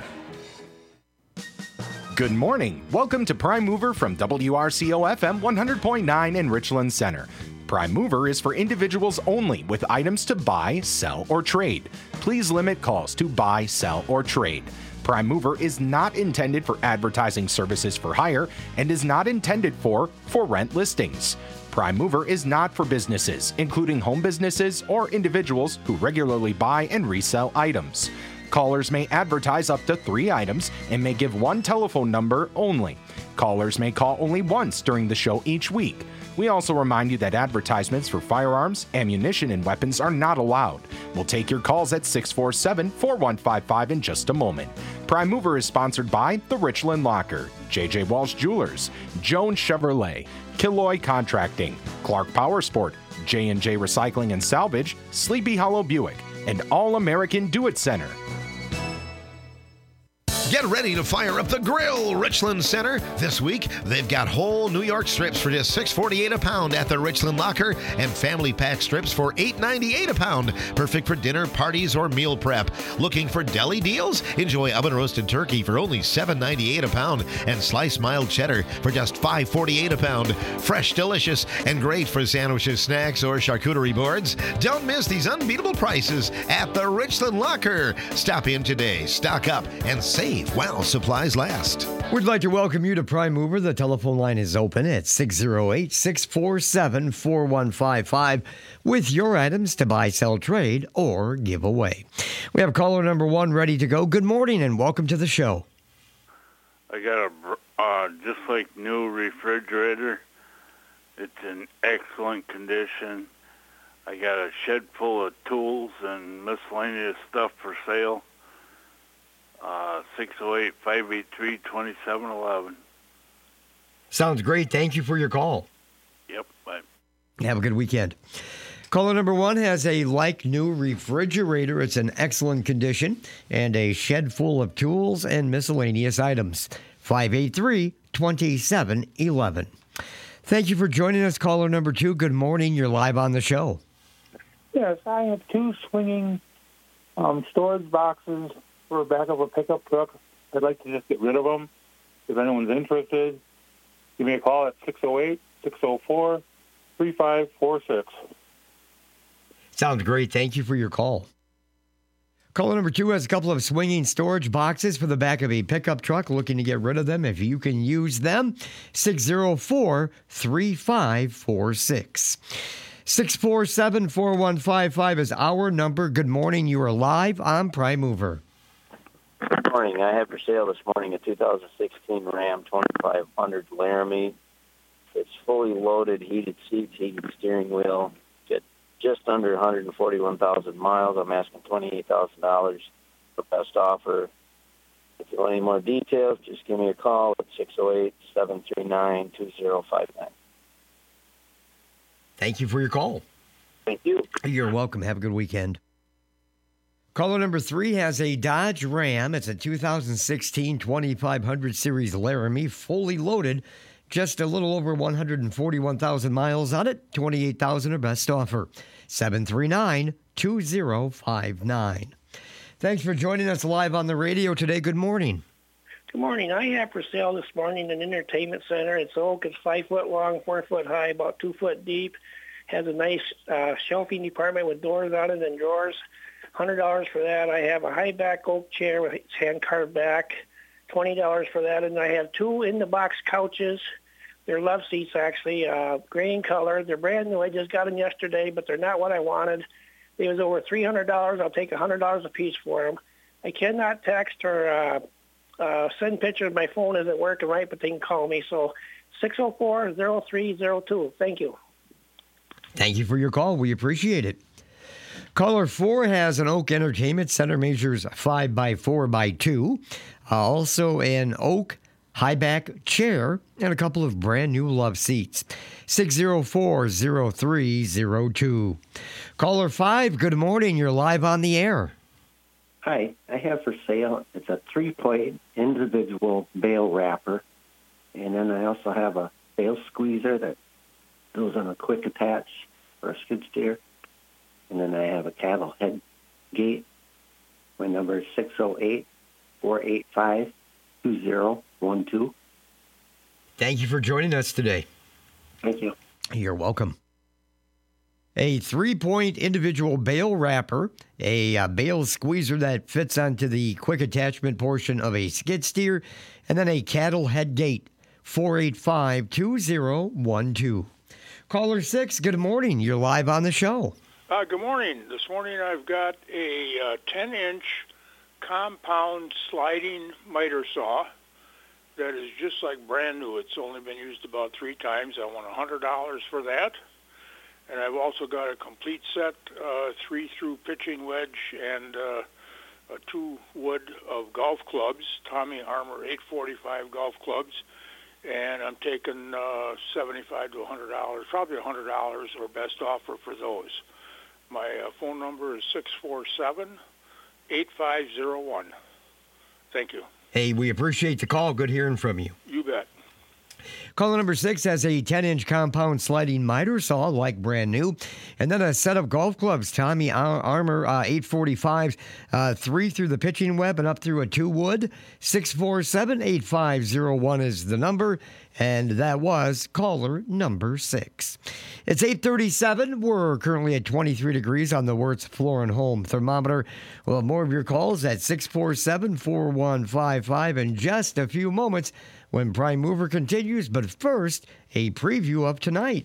Good morning. Welcome to Prime Mover from W R C O F M one hundred point nine in Richland Center. Prime Mover is for individuals only with items to buy, sell, or trade. Please limit calls to buy, sell, or trade. Prime Mover is not intended for advertising services for hire and is not intended for for rent listings. Prime Mover is not for businesses, including home businesses or individuals who regularly buy and resell items. Callers may advertise up to three items and may give one telephone number only. Callers may call only once during the show each week. We also remind you that advertisements for firearms, ammunition, and weapons are not allowed. We'll take your calls at six four seven, four one five five in just a moment. Prime Mover is sponsored by The Richland Locker, J J Walsh Jewelers, Jones Chevrolet, Killoy Contracting, Clark Power Sport, J and J Recycling and Salvage, Sleepy Hollow Buick, and All American Do It Center. Get ready to fire up the grill, Richland Center. This week, they've got whole New York strips for just six forty-eight a pound at the Richland Locker and family pack strips for eight ninety-eight a pound. Perfect for dinner, parties, or meal prep. Looking for deli deals? Enjoy oven roasted turkey for only seven ninety-eight a pound and sliced mild cheddar for just five forty-eight a pound. Fresh, delicious, and great for sandwiches, snacks, or charcuterie boards. Don't miss these unbeatable prices at the Richland Locker. Stop in today, stock up, and save while supplies last. We'd like to welcome you to Prime Mover. The telephone line is open at six oh eight, six four seven, four one five five with your items to buy, sell, trade, or give away. We have caller number one ready to go. Good morning and welcome to the show. I got a uh, just like new refrigerator. It's in excellent condition. I got a shed full of tools and miscellaneous stuff for sale. Uh, six oh eight, five eight three, two seven one one. Sounds great. Thank you for your call. Yep, bye. Have a good weekend. Caller number one has a like-new refrigerator. It's in excellent condition and a shed full of tools and miscellaneous items. five eight three, two seven one one. Thank you for joining us, caller number two. Good morning. You're live on the show. Yes, I have two swinging um, storage boxes for the back of a pickup truck. I'd like to just get rid of them. If anyone's interested, give me a call at six oh eight, six oh four, three five four six. Sounds great. Thank you for your call. Caller number two has a couple of swinging storage boxes for the back of a pickup truck, looking to get rid of them. If you can use them, six oh four, three five four six. six four seven, four one five five is our number. Good morning. You are live on Prime Mover. Good morning. I have for sale this morning a two thousand sixteen Ram twenty-five hundred Laramie. It's fully loaded, heated seats, heated steering wheel. Get just under one hundred forty-one thousand miles. I'm asking twenty-eight thousand dollars for best offer. If you want any more details, just give me a call at six oh eight, seven three nine, two oh five nine. Thank you for your call. Thank you. You're welcome. Have a good weekend. Caller number three has a Dodge Ram. It's a two thousand sixteen twenty-five hundred Series Laramie, fully loaded. Just a little over one hundred forty-one thousand miles on it. twenty-eight thousand dollars or best offer. seven three nine, two oh five nine. Thanks for joining us live on the radio today. Good morning. Good morning. I have for sale this morning an entertainment center. It's oak. It's five foot long, four foot high, about two foot deep. Has a nice uh, shelving department with doors on it and drawers. one hundred dollars for that. I have a high back oak chair with its hand carved back. twenty dollars for that. And I have two in-the-box couches. They're love seats, actually, uh, gray in color. They're brand new. I just got them yesterday, but they're not what I wanted. They was over three hundred dollars. I'll take one hundred dollars a piece for them. I cannot text or uh, uh, send pictures. My phone isn't working right, but they can call me. So six oh four, oh three oh two. Thank you. Thank you for your call. We appreciate it. Caller four has an oak entertainment center, measures five by four by two. Uh, also an oak high back chair and a couple of brand new love seats. six oh four, oh three oh two. Caller five, good morning. You're live on the air. Hi, I have for sale, it's a three-plate individual bale wrapper. And then I also have a bale squeezer that goes on a quick attach for a skid steer. And then I have a cattle head gate. My number is six oh eight, four eight five, two oh one two. Thank you for joining us today. Thank you. You're welcome. A three-point individual bale wrapper, a uh, bale squeezer that fits onto the quick attachment portion of a skid steer, and then a cattle head gate, four eight five, two oh one two. Caller six, good morning. You're live on the show. Uh, good morning. This morning I've got a uh, ten-inch compound sliding miter saw that is just like brand new. It's only been used about three times. I want one hundred dollars for that. And I've also got a complete set, uh, three-through pitching wedge and uh, a two wood of golf clubs, Tommy Armour eight forty-five golf clubs. And I'm taking uh, seventy-five to one hundred dollars, probably one hundred dollars or best offer for those. My uh, phone number is six four seven, eight five oh one. Thank you. Hey, we appreciate the call. Good hearing from you. You bet. Caller number six has a ten-inch compound sliding miter saw, like brand new, and then a set of golf clubs, Tommy Armour uh, eight forty-fives, uh, three through the pitching web and up through a two wood. six four seven, eight five oh one is the number, and that was caller number six. It's eight thirty-seven. We're currently at twenty-three degrees on the Wirtz Floor and Home thermometer. We'll have more of your calls at six four seven, four one five five in just a few moments when Prime Mover continues. But first, a preview of tonight.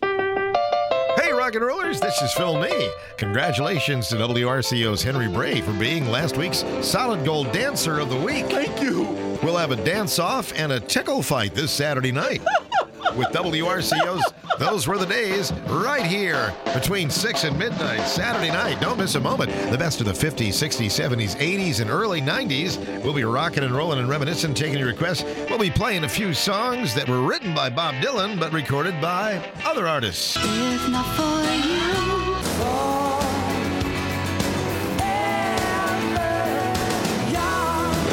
Hey, rock and rollers, this is Phil Nee. Congratulations to W R C O's Henry Bray for being last week's Solid Gold Dancer of the Week. Thank you. We'll have a dance-off and a tickle fight this Saturday night. With W R C O's Those Were the Days right here between six and midnight Saturday night. Don't miss a moment. The best of the fifties, sixties, seventies, eighties, and early nineties. We'll be rocking and rolling and reminiscing, taking your requests. We'll be playing a few songs that were written by Bob Dylan but recorded by other artists. If not for you,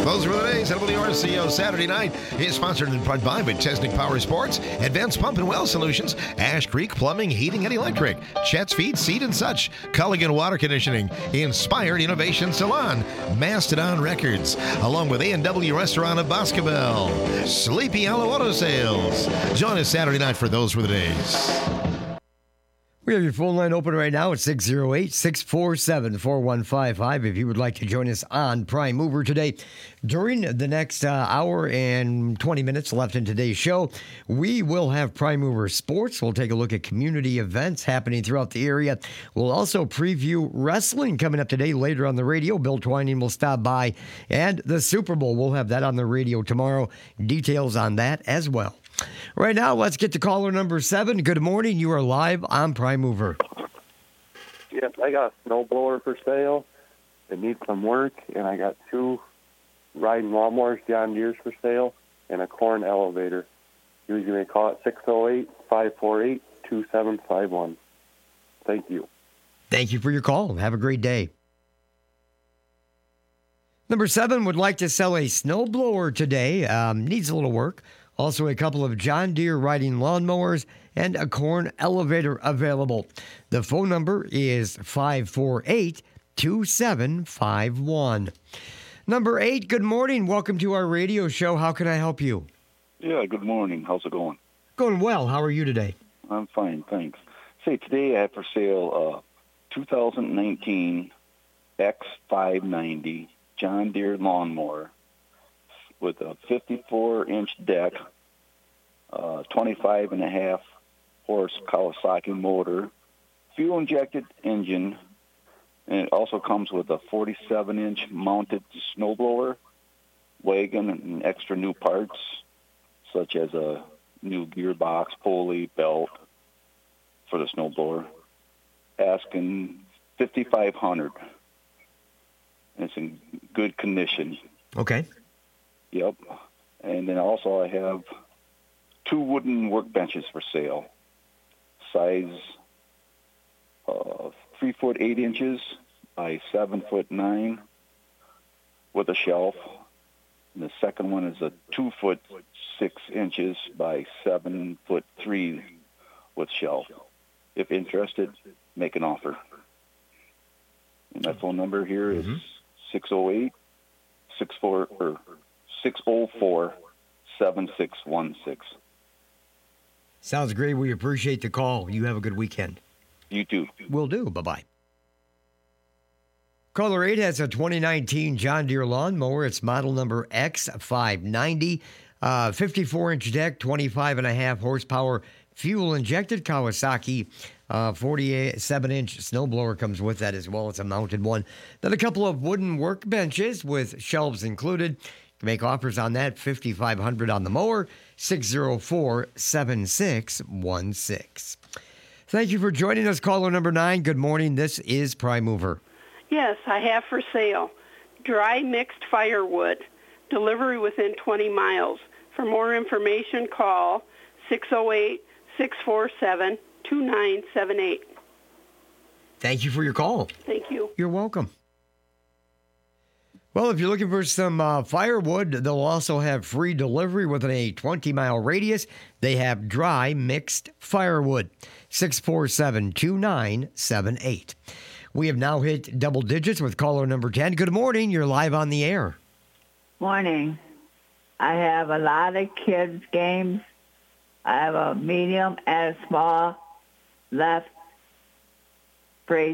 Those were the days at W R C O Saturday night is sponsored in part by McChesney Power Sports, Advanced Pump and Well Solutions, Ash Creek Plumbing, Heating and Electric, Chet's Feed, Seed and Such, Culligan Water Conditioning, Inspired Innovation Salon, Mastodon Records, along with A and W Restaurant of Boscobel, Sleepy Hollow Auto Sales. Join us Saturday night for Those Were the Days. We have your phone line open right now at six oh eight, six four seven, four one five five if you would like to join us on Prime Mover today. During the next uh, hour and twenty minutes left in today's show, we will have Prime Mover Sports. We'll take a look at community events happening throughout the area. We'll also preview wrestling coming up today later on the radio. Bill Twining will stop by. And the Super Bowl, we'll have that on the radio tomorrow. Details on that as well. Right now, let's get to caller number seven. Good morning. You are live on Prime Mover. Yes, I got a snowblower for sale. It needs some work, and I got two riding lawnmowers, John Deere's for sale, and a corn elevator. You can give me a call at six oh eight, five four eight, two seven five one. Thank you. Thank you for your call. Have a great day. Number seven would like to sell a snowblower today. Um, needs a little work. Also, a couple of John Deere riding lawnmowers and a corn elevator available. The phone number is five four eight, two seven five one. Number eight, good morning. Welcome to our radio show. How can I help you? Yeah, good morning. How's it going? Going well. How are you today? I'm fine, thanks. Say, today I have for sale a two thousand nineteen X five ninety John Deere lawnmower with a fifty-four inch deck, uh, twenty-five and a half horse Kawasaki motor, fuel-injected engine, and it also comes with a forty-seven inch mounted snowblower, wagon, and extra new parts, such as a new gearbox, pulley, belt for the snowblower. Asking fifty-five hundred dollars. It's in good condition. Okay. Yep. And then also I have two wooden workbenches for sale. Size uh, three foot eight inches by seven foot nine with a shelf. And the second one is a two foot six inches by seven foot three with shelf. If interested, make an offer. And my phone number here is six oh eight, six four or six oh four, seven six one six. Sounds great. We appreciate the call. You have a good weekend. You too. Will do. Bye-bye. Caller eight has a twenty nineteen John Deere lawnmower. It's model number X five ninety. Uh, fifty-four inch deck, twenty-five and a half horsepower, fuel-injected Kawasaki. Uh, forty-seven inch snowblower comes with that as well. It's a mounted one. Then a couple of wooden workbenches with shelves included. You can make offers on that, fifty-five hundred dollars on the mower, six oh four, seven six one six. Thank you for joining us, caller number nine. Good morning. This is Prime Mover. Yes, I have for sale dry mixed firewood, delivery within twenty miles. For more information, call six oh eight, six four seven, two nine seven eight. Thank you for your call. Thank you. You're welcome. Well, if you're looking for some uh, firewood, they'll also have free delivery within a twenty mile radius. They have dry mixed firewood. six four seven, two nine seven eight. We have now hit double digits with caller number ten. Good morning. You're live on the air. Morning. I have a lot of kids' games. I have a medium and a small left brace.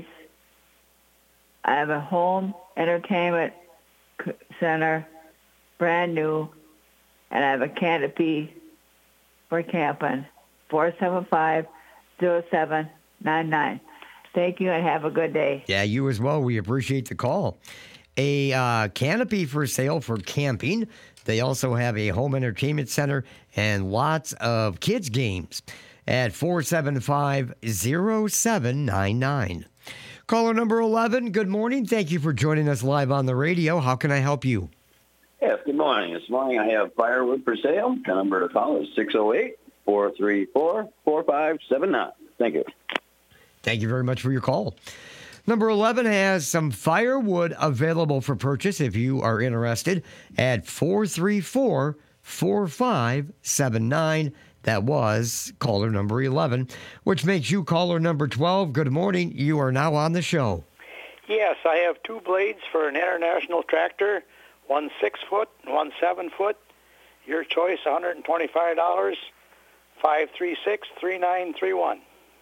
I have a home entertainment center, brand new, and I have a canopy for camping. four seven five, zero seven nine nine. Thank you and have a good day. Yeah, you as well. We appreciate the call. A uh, canopy for sale for camping. They also have a home entertainment center and lots of kids' games at four seven five, zero seven nine nine. Caller number eleven, good morning. Thank you for joining us live on the radio. How can I help you? Yes, good morning. This morning I have firewood for sale. The number to call is six oh eight, four three four, four five seven nine. Thank you. Thank you very much for your call. Number eleven has some firewood available for purchase if you are interested at four three four, four five seven nine. That was caller number eleven, which makes you caller number twelve. Good morning. You are now on the show. Yes, I have two blades for an international tractor, one six foot and one seven foot. Your choice, one hundred twenty-five dollars, five three six, three nine three one.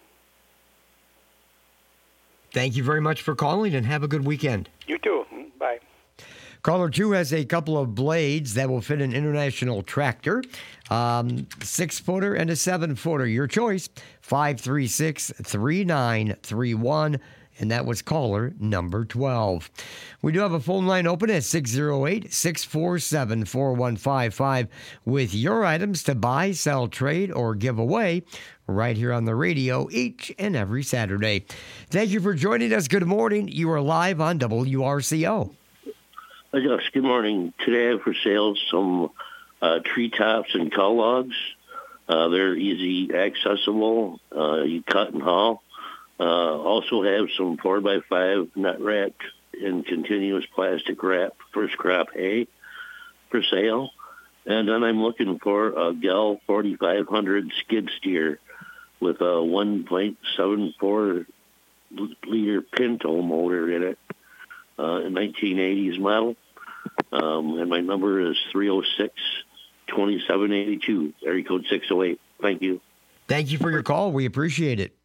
Thank you very much for calling and have a good weekend. You too. Bye. Caller two has a couple of blades that will fit an international tractor, um, six-footer and a seven-footer. Your choice, five three six, three nine three one, and that was caller number twelve. We do have a phone line open at six oh eight, six four seven, four one five five with your items to buy, sell, trade, or give away right here on the radio each and every Saturday. Thank you for joining us. Good morning. You are live on W R C O. Yes, good morning. Today I have for sale some uh, treetops and cow logs. Uh, they're easy accessible. Uh, you cut and haul. Uh, also have some four by five nut wrapped in continuous plastic wrap first crop hay for sale. And then I'm looking for a Gell forty-five hundred skid steer with a one point seven four liter Pinto motor in it, uh, a nineteen eighties model. Um, and my number is three oh six, two seven eight two, area code six oh eight. Thank you. Thank you for your call. We appreciate it.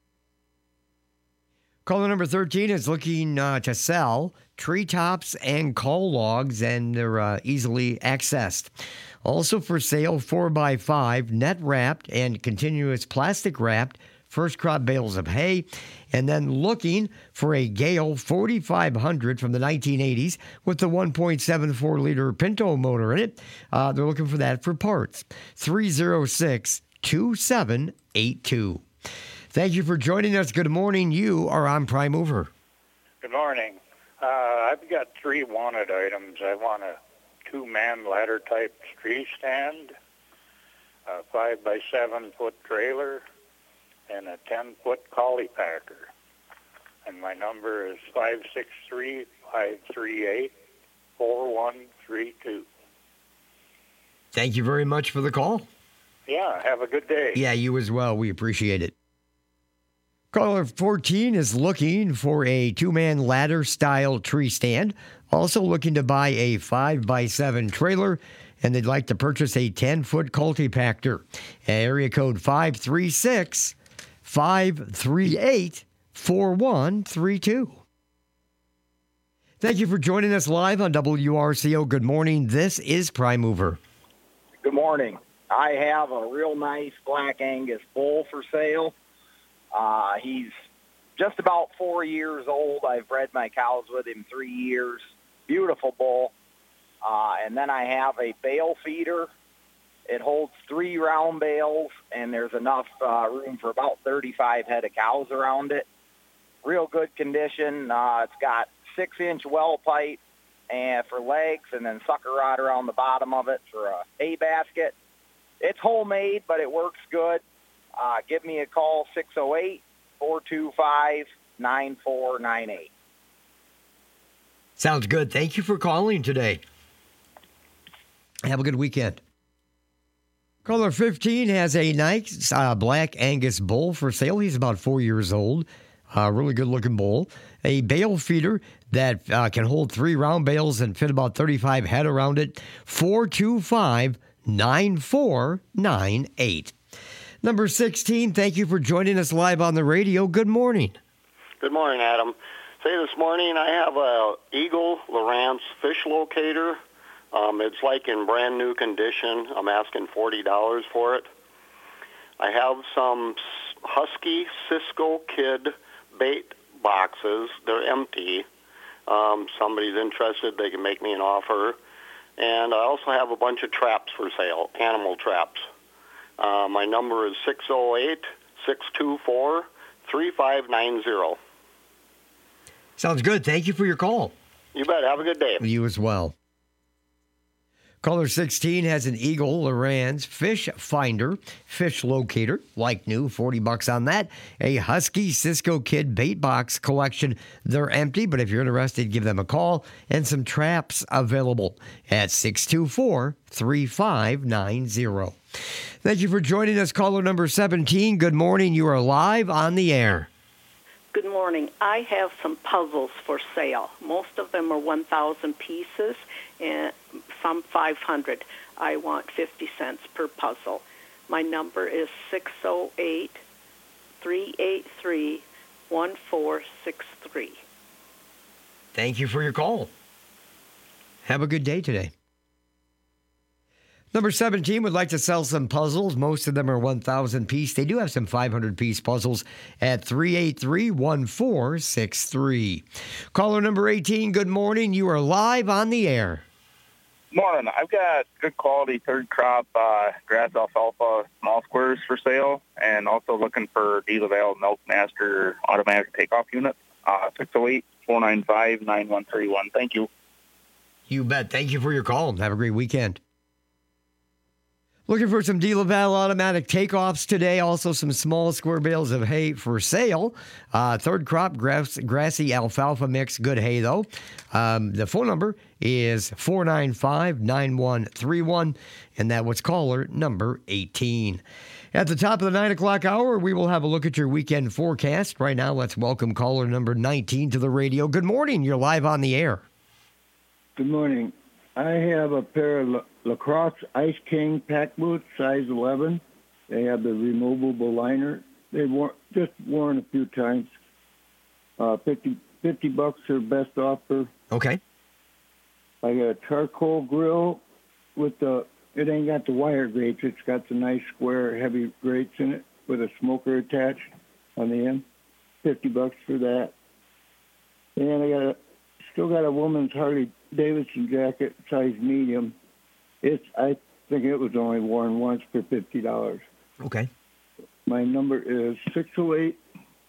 Caller number thirteen is looking uh, to sell treetops and coal logs, and they're uh, easily accessed. Also for sale, four by five net-wrapped and continuous plastic-wrapped first crop bales of hay, and then looking for a Gale forty-five hundred from the nineteen eighties with the one point seven four liter Pinto motor in it. Uh, they're looking for that for parts. three oh six, two seven eight two. Thank you for joining us. Good morning. You are on Prime Mover. Good morning. Uh, I've got three wanted items. I want a two-man ladder-type tree stand, a five by seven foot trailer, and a ten foot collie packer. And my number is five six three, five three eight, four one three two. Thank you very much for the call. Yeah, have a good day. Yeah, you as well. We appreciate it. Caller fourteen is looking for a two-man ladder-style tree stand. Also looking to buy a five by seven trailer, and they'd like to purchase a ten foot cultipacker. Area code five three six, five three eight, four one three two. Thank you for joining us live on W R C O. Good morning. This is Prime Mover. Good morning. I have a real nice Black Angus bull for sale. Uh, he's just about four years old. I've bred my cows with him three years. Beautiful bull. Uh, and then I have a bale feeder. It holds three round bales, and there's enough uh, room for about thirty-five head of cows around it. Real good condition. Uh, it's got six-inch well pipe and for legs, and then sucker rod around the bottom of it for a hay basket. It's homemade, but it works good. Uh, give me a call, six oh eight, four two five, nine four nine eight. Sounds good. Thank you for calling today. Have a good weekend. Caller fifteen has a nice uh, Black Angus bull for sale. He's about four years old. Uh, really good-looking bull. A bale feeder that uh, can hold three round bales and fit about thirty-five head around it. four two five, nine four nine eight. Number sixteen, thank you for joining us live on the radio. Good morning. Good morning, Adam. Say this morning I have a Eagle Lowrance fish locator. Um, it's like in brand new condition. I'm asking forty dollars for it. I have some Husky Cisco Kid bait boxes. They're empty. Um, somebody's interested, they can make me an offer. And I also have a bunch of traps for sale, animal traps. Uh, my number is six oh eight, six two four, three five nine zero. Sounds good. Thank you for your call. You bet. Have a good day. You as well. Caller sixteen has an Eagle Loran's Fish Finder, Fish Locator, like new, forty bucks on that. A Husky Cisco Kid bait box collection. They're empty, but if you're interested, give them a call. And some traps available at six two four, three five nine zero. Thank you for joining us, caller number seventeen. Good morning. You are live on the air. Good morning. I have some puzzles for sale. Most of them are one thousand pieces and some five hundred. I want fifty cents per puzzle. My number is six oh eight, three eight three, one four six three. Thank you for your call. Have a good day today. Number seventeen would like to sell some puzzles. Most of them are one thousand piece. They do have some five hundred piece puzzles at three eight three, one four six three. Caller number eighteen, good morning. You are live on the air. Morning. I've got good quality third crop uh, grass alfalfa small squares for sale, and also looking for D. Laval Milkmaster automatic takeoff unit. Uh, six oh eight, four nine five, nine one three one. Thank you. You bet. Thank you for your call. Have a great weekend. Looking for some D. Laval automatic takeoffs today. Also some small square bales of hay for sale. Uh, third crop grass, grassy alfalfa mix. Good hay, though. Um, the phone number is four nine five, nine one three one, and that was caller number eighteen. At the top of the nine o'clock hour, we will have a look at your weekend forecast. Right now, let's welcome caller number nineteen to the radio. Good morning. You're live on the air. Good morning. I have a pair of La- Lacrosse Ice King pack boots, size eleven. They have the removable liner. They've worn, just worn a few times. Uh, fifty, fifty bucks are best offer. Okay. I got a charcoal grill with the, it ain't got the wire grates. It's got the nice square heavy grates in it with a smoker attached on the end. fifty bucks for that. And I got a, still got a woman's Harley Davidson jacket, size medium. It's, I think it was only worn once for fifty dollars. Okay. My number is six oh eight,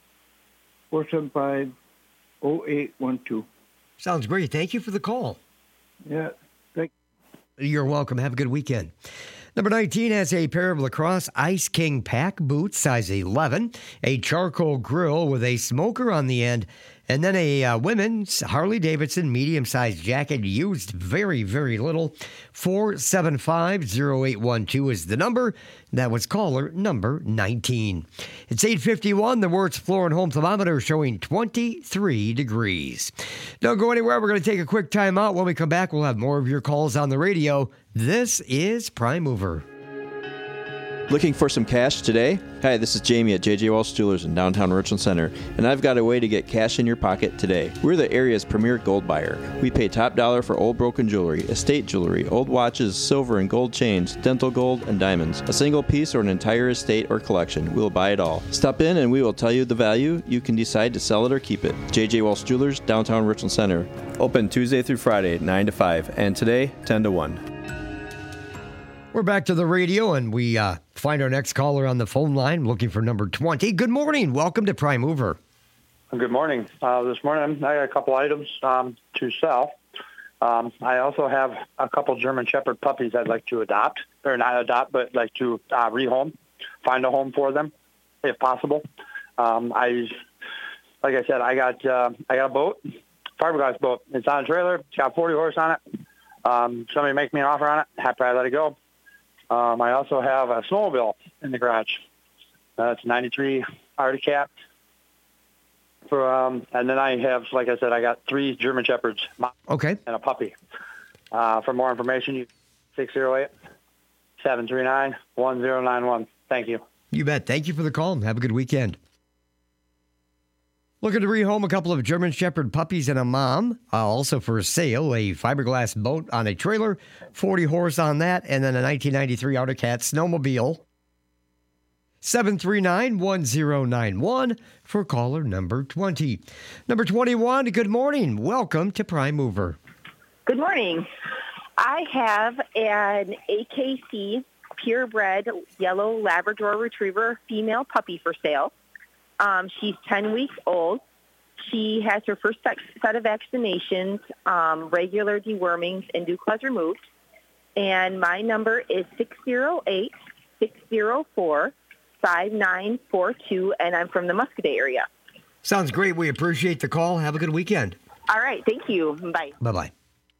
four seven five, oh eight one two. Sounds great. Thank you for the call. Yeah. Thank You're welcome. Have a good weekend. Number nineteen has a pair of Lacrosse Ice King pack boots, size eleven, a charcoal grill with a smoker on the end, and then a uh, women's Harley Davidson medium-sized jacket, used very, very little. four seven five, oh eight one two is the number. That was caller number nineteen. It's eight fifty-one. The Wertz Floor and Home thermometer showing twenty-three degrees. Don't go anywhere. We're going to take a quick time out. When we come back, we'll have more of your calls on the radio. This is Prime Mover. Looking for some cash today? Hi, this is Jamie at J J Walsh Jewelers in downtown Richland Center, and I've got a way to get cash in your pocket today. We're the area's premier gold buyer. We pay top dollar for old broken jewelry, estate jewelry, old watches, silver and gold chains, dental gold, and diamonds. A single piece or an entire estate or collection, we'll buy it all. Stop in and we will tell you the value. You can decide to sell it or keep it. J J Walsh Jewelers, downtown Richland Center. Open Tuesday through Friday, nine to five, and today, ten to one. We're back to the radio, and we uh, find our next caller on the phone line, looking for number twenty. Good morning. Welcome to Prime Mover. Good morning. Uh, this morning, I got a couple items um, to sell. Um, I also have a couple German Shepherd puppies I'd like to adopt, or not adopt, but like to uh, rehome, find a home for them, if possible. Um, I, like I said, I got uh, I got a boat, fiberglass boat. It's on a trailer. It's got forty horse on it. Um, somebody make me an offer on it. Happy I let it go. Um, I also have a snowmobile in the garage. Uh, it's a ninety-three Arctic Cat. For, um, and then I have, like I said, I got three German Shepherds. Okay. And a puppy. Uh, for more information, you six oh eight, seven three nine, one oh nine one. Thank you. You bet. Thank you for the call. Have a good weekend. Looking to rehome a couple of German Shepherd puppies and a mom. Uh, also for sale, a fiberglass boat on a trailer, forty horse on that, and then a nineteen ninety-three Arctic Cat snowmobile. seven three nine, one oh nine one for caller number twenty. Number twenty-one, good morning. Welcome to Prime Mover. Good morning. I have an A K C purebred yellow Labrador Retriever female puppy for sale. Um, she's ten weeks old. She has her first set of vaccinations, um, regular dewormings, and dew claws removed. and my number is six oh eight, six oh four, five nine four two, and I'm from the Muscoda area. Sounds great. We appreciate the call. Have a good weekend. All right. Thank you. Bye. Bye-bye.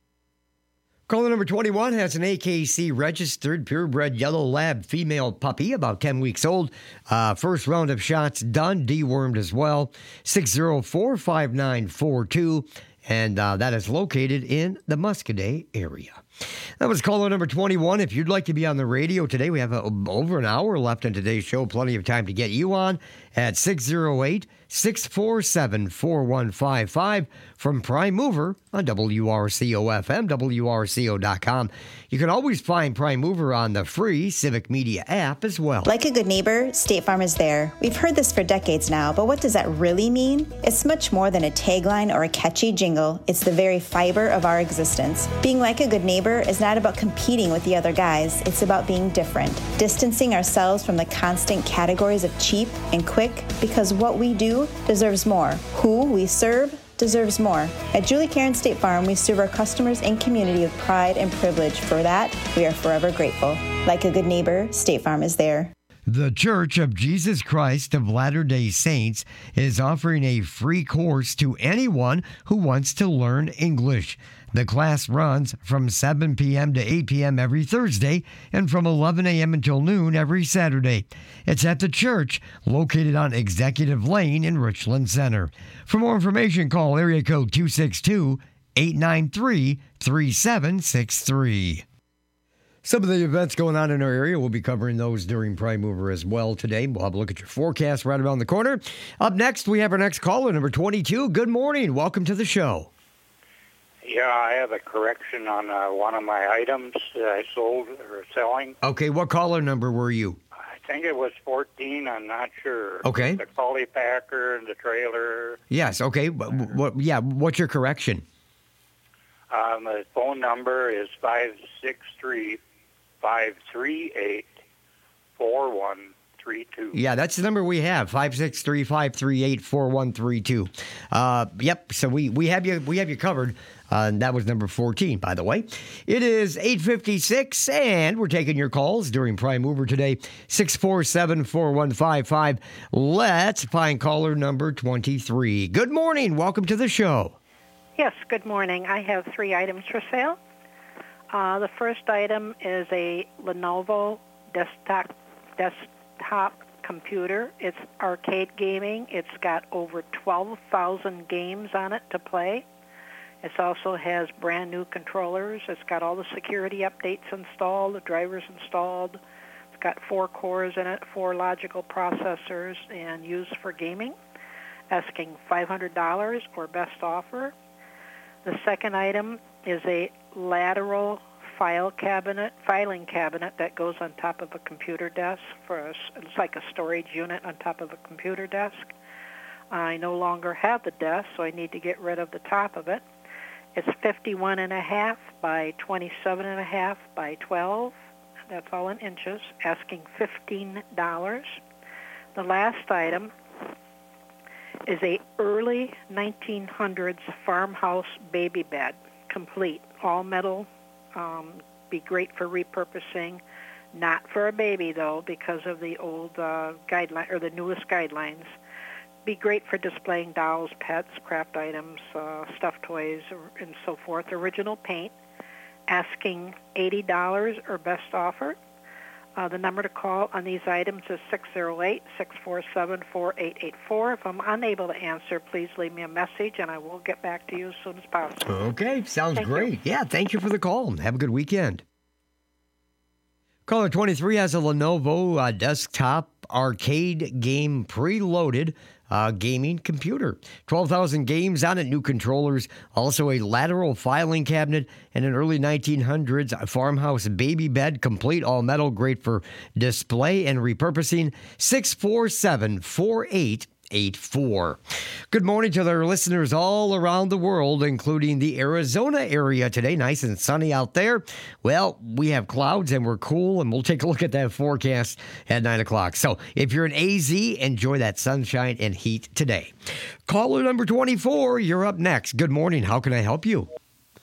Caller number twenty-one has an A K C registered purebred yellow lab female puppy, about ten weeks old. Uh, first round of shots done, dewormed as well. six oh four, five nine four two, and uh, that is located in the Muscoda area. That was caller number twenty-one. If you'd like to be on the radio today, we have a, over an hour left in today's show. Plenty of time to get you on at six oh eight, six four seven, four one five five from Prime Mover on W R C O F M, W R C O dot com. You can always find Prime Mover on the free Civic Media app as well. Like a good neighbor, State Farm is there. We've heard this for decades now, but what does that really mean? It's much more than a tagline or a catchy jingle. It's the very fiber of our existence. Being like a good neighbor is not about competing with the other guys. It's about being different, distancing ourselves from the constant categories of cheap and quick, because what we do deserves more. Who we serve deserves more. At Julie Karen State Farm, we serve our customers and community with pride and privilege. For that, we are forever grateful. Like a good neighbor, State Farm is there. The Church of Jesus Christ of Latter-day Saints is offering a free course to anyone who wants to learn English. The class runs from seven p.m. to eight p.m. every Thursday and from eleven a.m. until noon every Saturday. It's at the church located on Executive Lane in Richland Center. For more information, call area code two six two, eight nine three, three seven six three. Some of the events going on in our area, we'll be covering those during Prime Mover as well today. We'll have a look at your forecast right around the corner. Up next, we have our next caller, number twenty-two. Good morning. Welcome to the show. Yeah, I have a correction on uh, one of my items that I sold or selling. Okay, what caller number were you? I think it was fourteen. I'm not sure. Okay. The Collie Packer and the trailer. Yes, okay. What, what, yeah, what's your correction? Um, the phone number is five six three, five three eight, four one three two. Yeah, that's the number we have, five six three, five three eight, four one three two. Uh, yep, so we, we have you we have you covered. Uh, and that was number fourteen, by the way. It is eight fifty-six, and we're taking your calls during Prime Mover today, six four seven, four one five five. Let's find caller number twenty-three. Good morning. Welcome to the show. Yes, good morning. I have three items for sale. Uh, the first item is a Lenovo desktop desktop computer. It's arcade gaming. It's got over twelve thousand games on it to play. It also has brand new controllers. It's got all the security updates installed, the drivers installed. It's got four cores in it, four logical processors, and used for gaming. Asking five hundred dollars or best offer. The second item is a lateral file cabinet, filing cabinet that goes on top of a computer desk. For a, it's like a storage unit on top of a computer desk. I no longer have the desk, so I need to get rid of the top of it. It's fifty-one and a half by twenty-seven and a half by twelve. That's all in inches. Asking fifteen dollars. The last item is a early nineteen hundreds farmhouse baby bed, complete, all metal. Um, be great for repurposing. Not for a baby though, because of the old uh, guideline or the newest guidelines. Be great for displaying dolls, pets, craft items, uh, stuffed toys, and so forth. Original paint. Asking eighty dollars or best offer. Uh, the number to call on these items is six oh eight, six four seven, four eight eight four. If I'm unable to answer, please leave me a message, and I will get back to you as soon as possible. Okay, sounds Thank great. you. Yeah, thank you for the call. Have a good weekend. Caller twenty-three has a Lenovo uh, desktop arcade game preloaded uh, gaming computer. twelve thousand games on it, new controllers, also a lateral filing cabinet, and an early nineteen hundreds farmhouse baby bed, complete all metal, great for display and repurposing. six four seven, four eight eight four. Good morning to our listeners all around the world, including the Arizona area today. Nice and sunny out there. Well, we have clouds and we're cool, and we'll take a look at that forecast at nine o'clock. So if you're in A Z, enjoy that sunshine and heat today. Caller number twenty-four, you're up next. Good morning. How can I help you?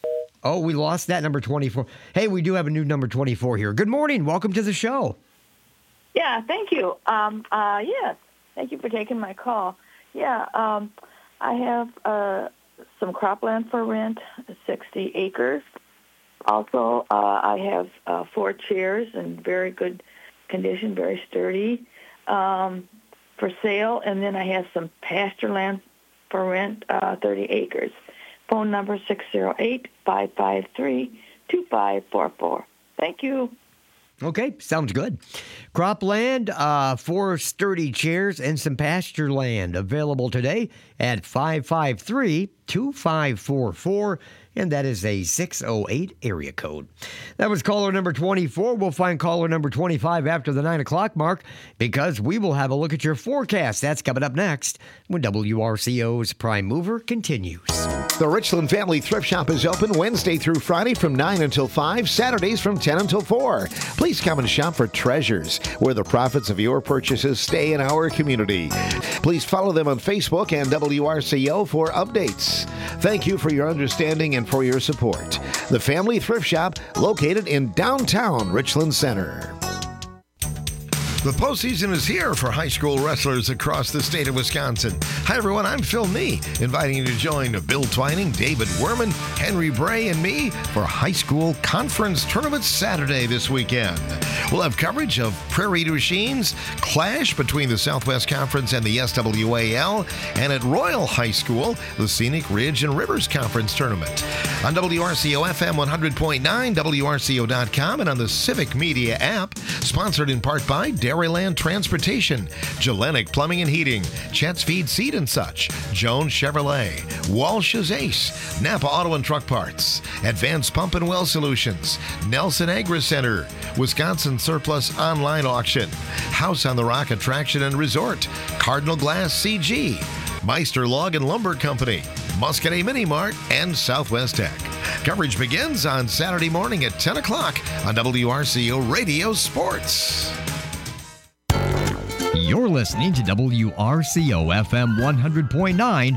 Oh, we lost that number twenty-four. Hey, we do have a new number twenty-four here. Good morning. Welcome to the show. Yeah, thank you. Um, uh, yeah, thank you for taking my call. Yeah, um, I have uh, some cropland for rent, sixty acres. Also, uh, I have uh, four chairs in very good condition, very sturdy, um, for sale. And then I have some pasture land for rent, uh, thirty acres. Phone number six oh eight, five five three, two five four four. Thank you. Okay, sounds good. Cropland, uh, four sturdy chairs, and some pasture land available today at five five three, two five four four, and that is a six oh eight area code. That was caller number twenty-four. We'll find caller number twenty-five after the nine o'clock mark because we will have a look at your forecast. That's coming up next when W R C O's Prime Mover continues. The Richland Family Thrift Shop is open Wednesday through Friday from nine until five, Saturdays from ten until four. Please come and shop for treasures, where the profits of your purchases stay in our community. Please follow them on Facebook and W R C O for updates. Thank you for your understanding and for your support. The Family Thrift Shop, located in downtown Richland Center. The postseason is here for high school wrestlers across the state of Wisconsin. Hi, everyone. I'm Phil Nee, inviting you to join Bill Twining, David Werman, Henry Bray, and me for high school conference tournament Saturday this weekend. We'll have coverage of Prairie du Chiene's clash between the Southwest Conference and the S W A L, and at Royal High School, the Scenic Ridge and Rivers Conference Tournament. On W R C O F M one hundred point nine, W R C O dot com, and on the Civic Media app, sponsored in part by Dairyland Transportation, Gellenic Plumbing and Heating, Chet's Feed Seed and Such, Jones Chevrolet, Walsh's Ace, Napa Auto and Truck Parts, Advanced Pump and Well Solutions, Nelson Agri Center, Wisconsin Surplus Online Auction, House on the Rock Attraction and Resort, Cardinal Glass C G, Meister Log and Lumber Company, Muscadet Mini Mart, and Southwest Tech. Coverage begins on Saturday morning at ten o'clock on W R C O Radio Sports. You're listening to W R C O F M one hundred point nine,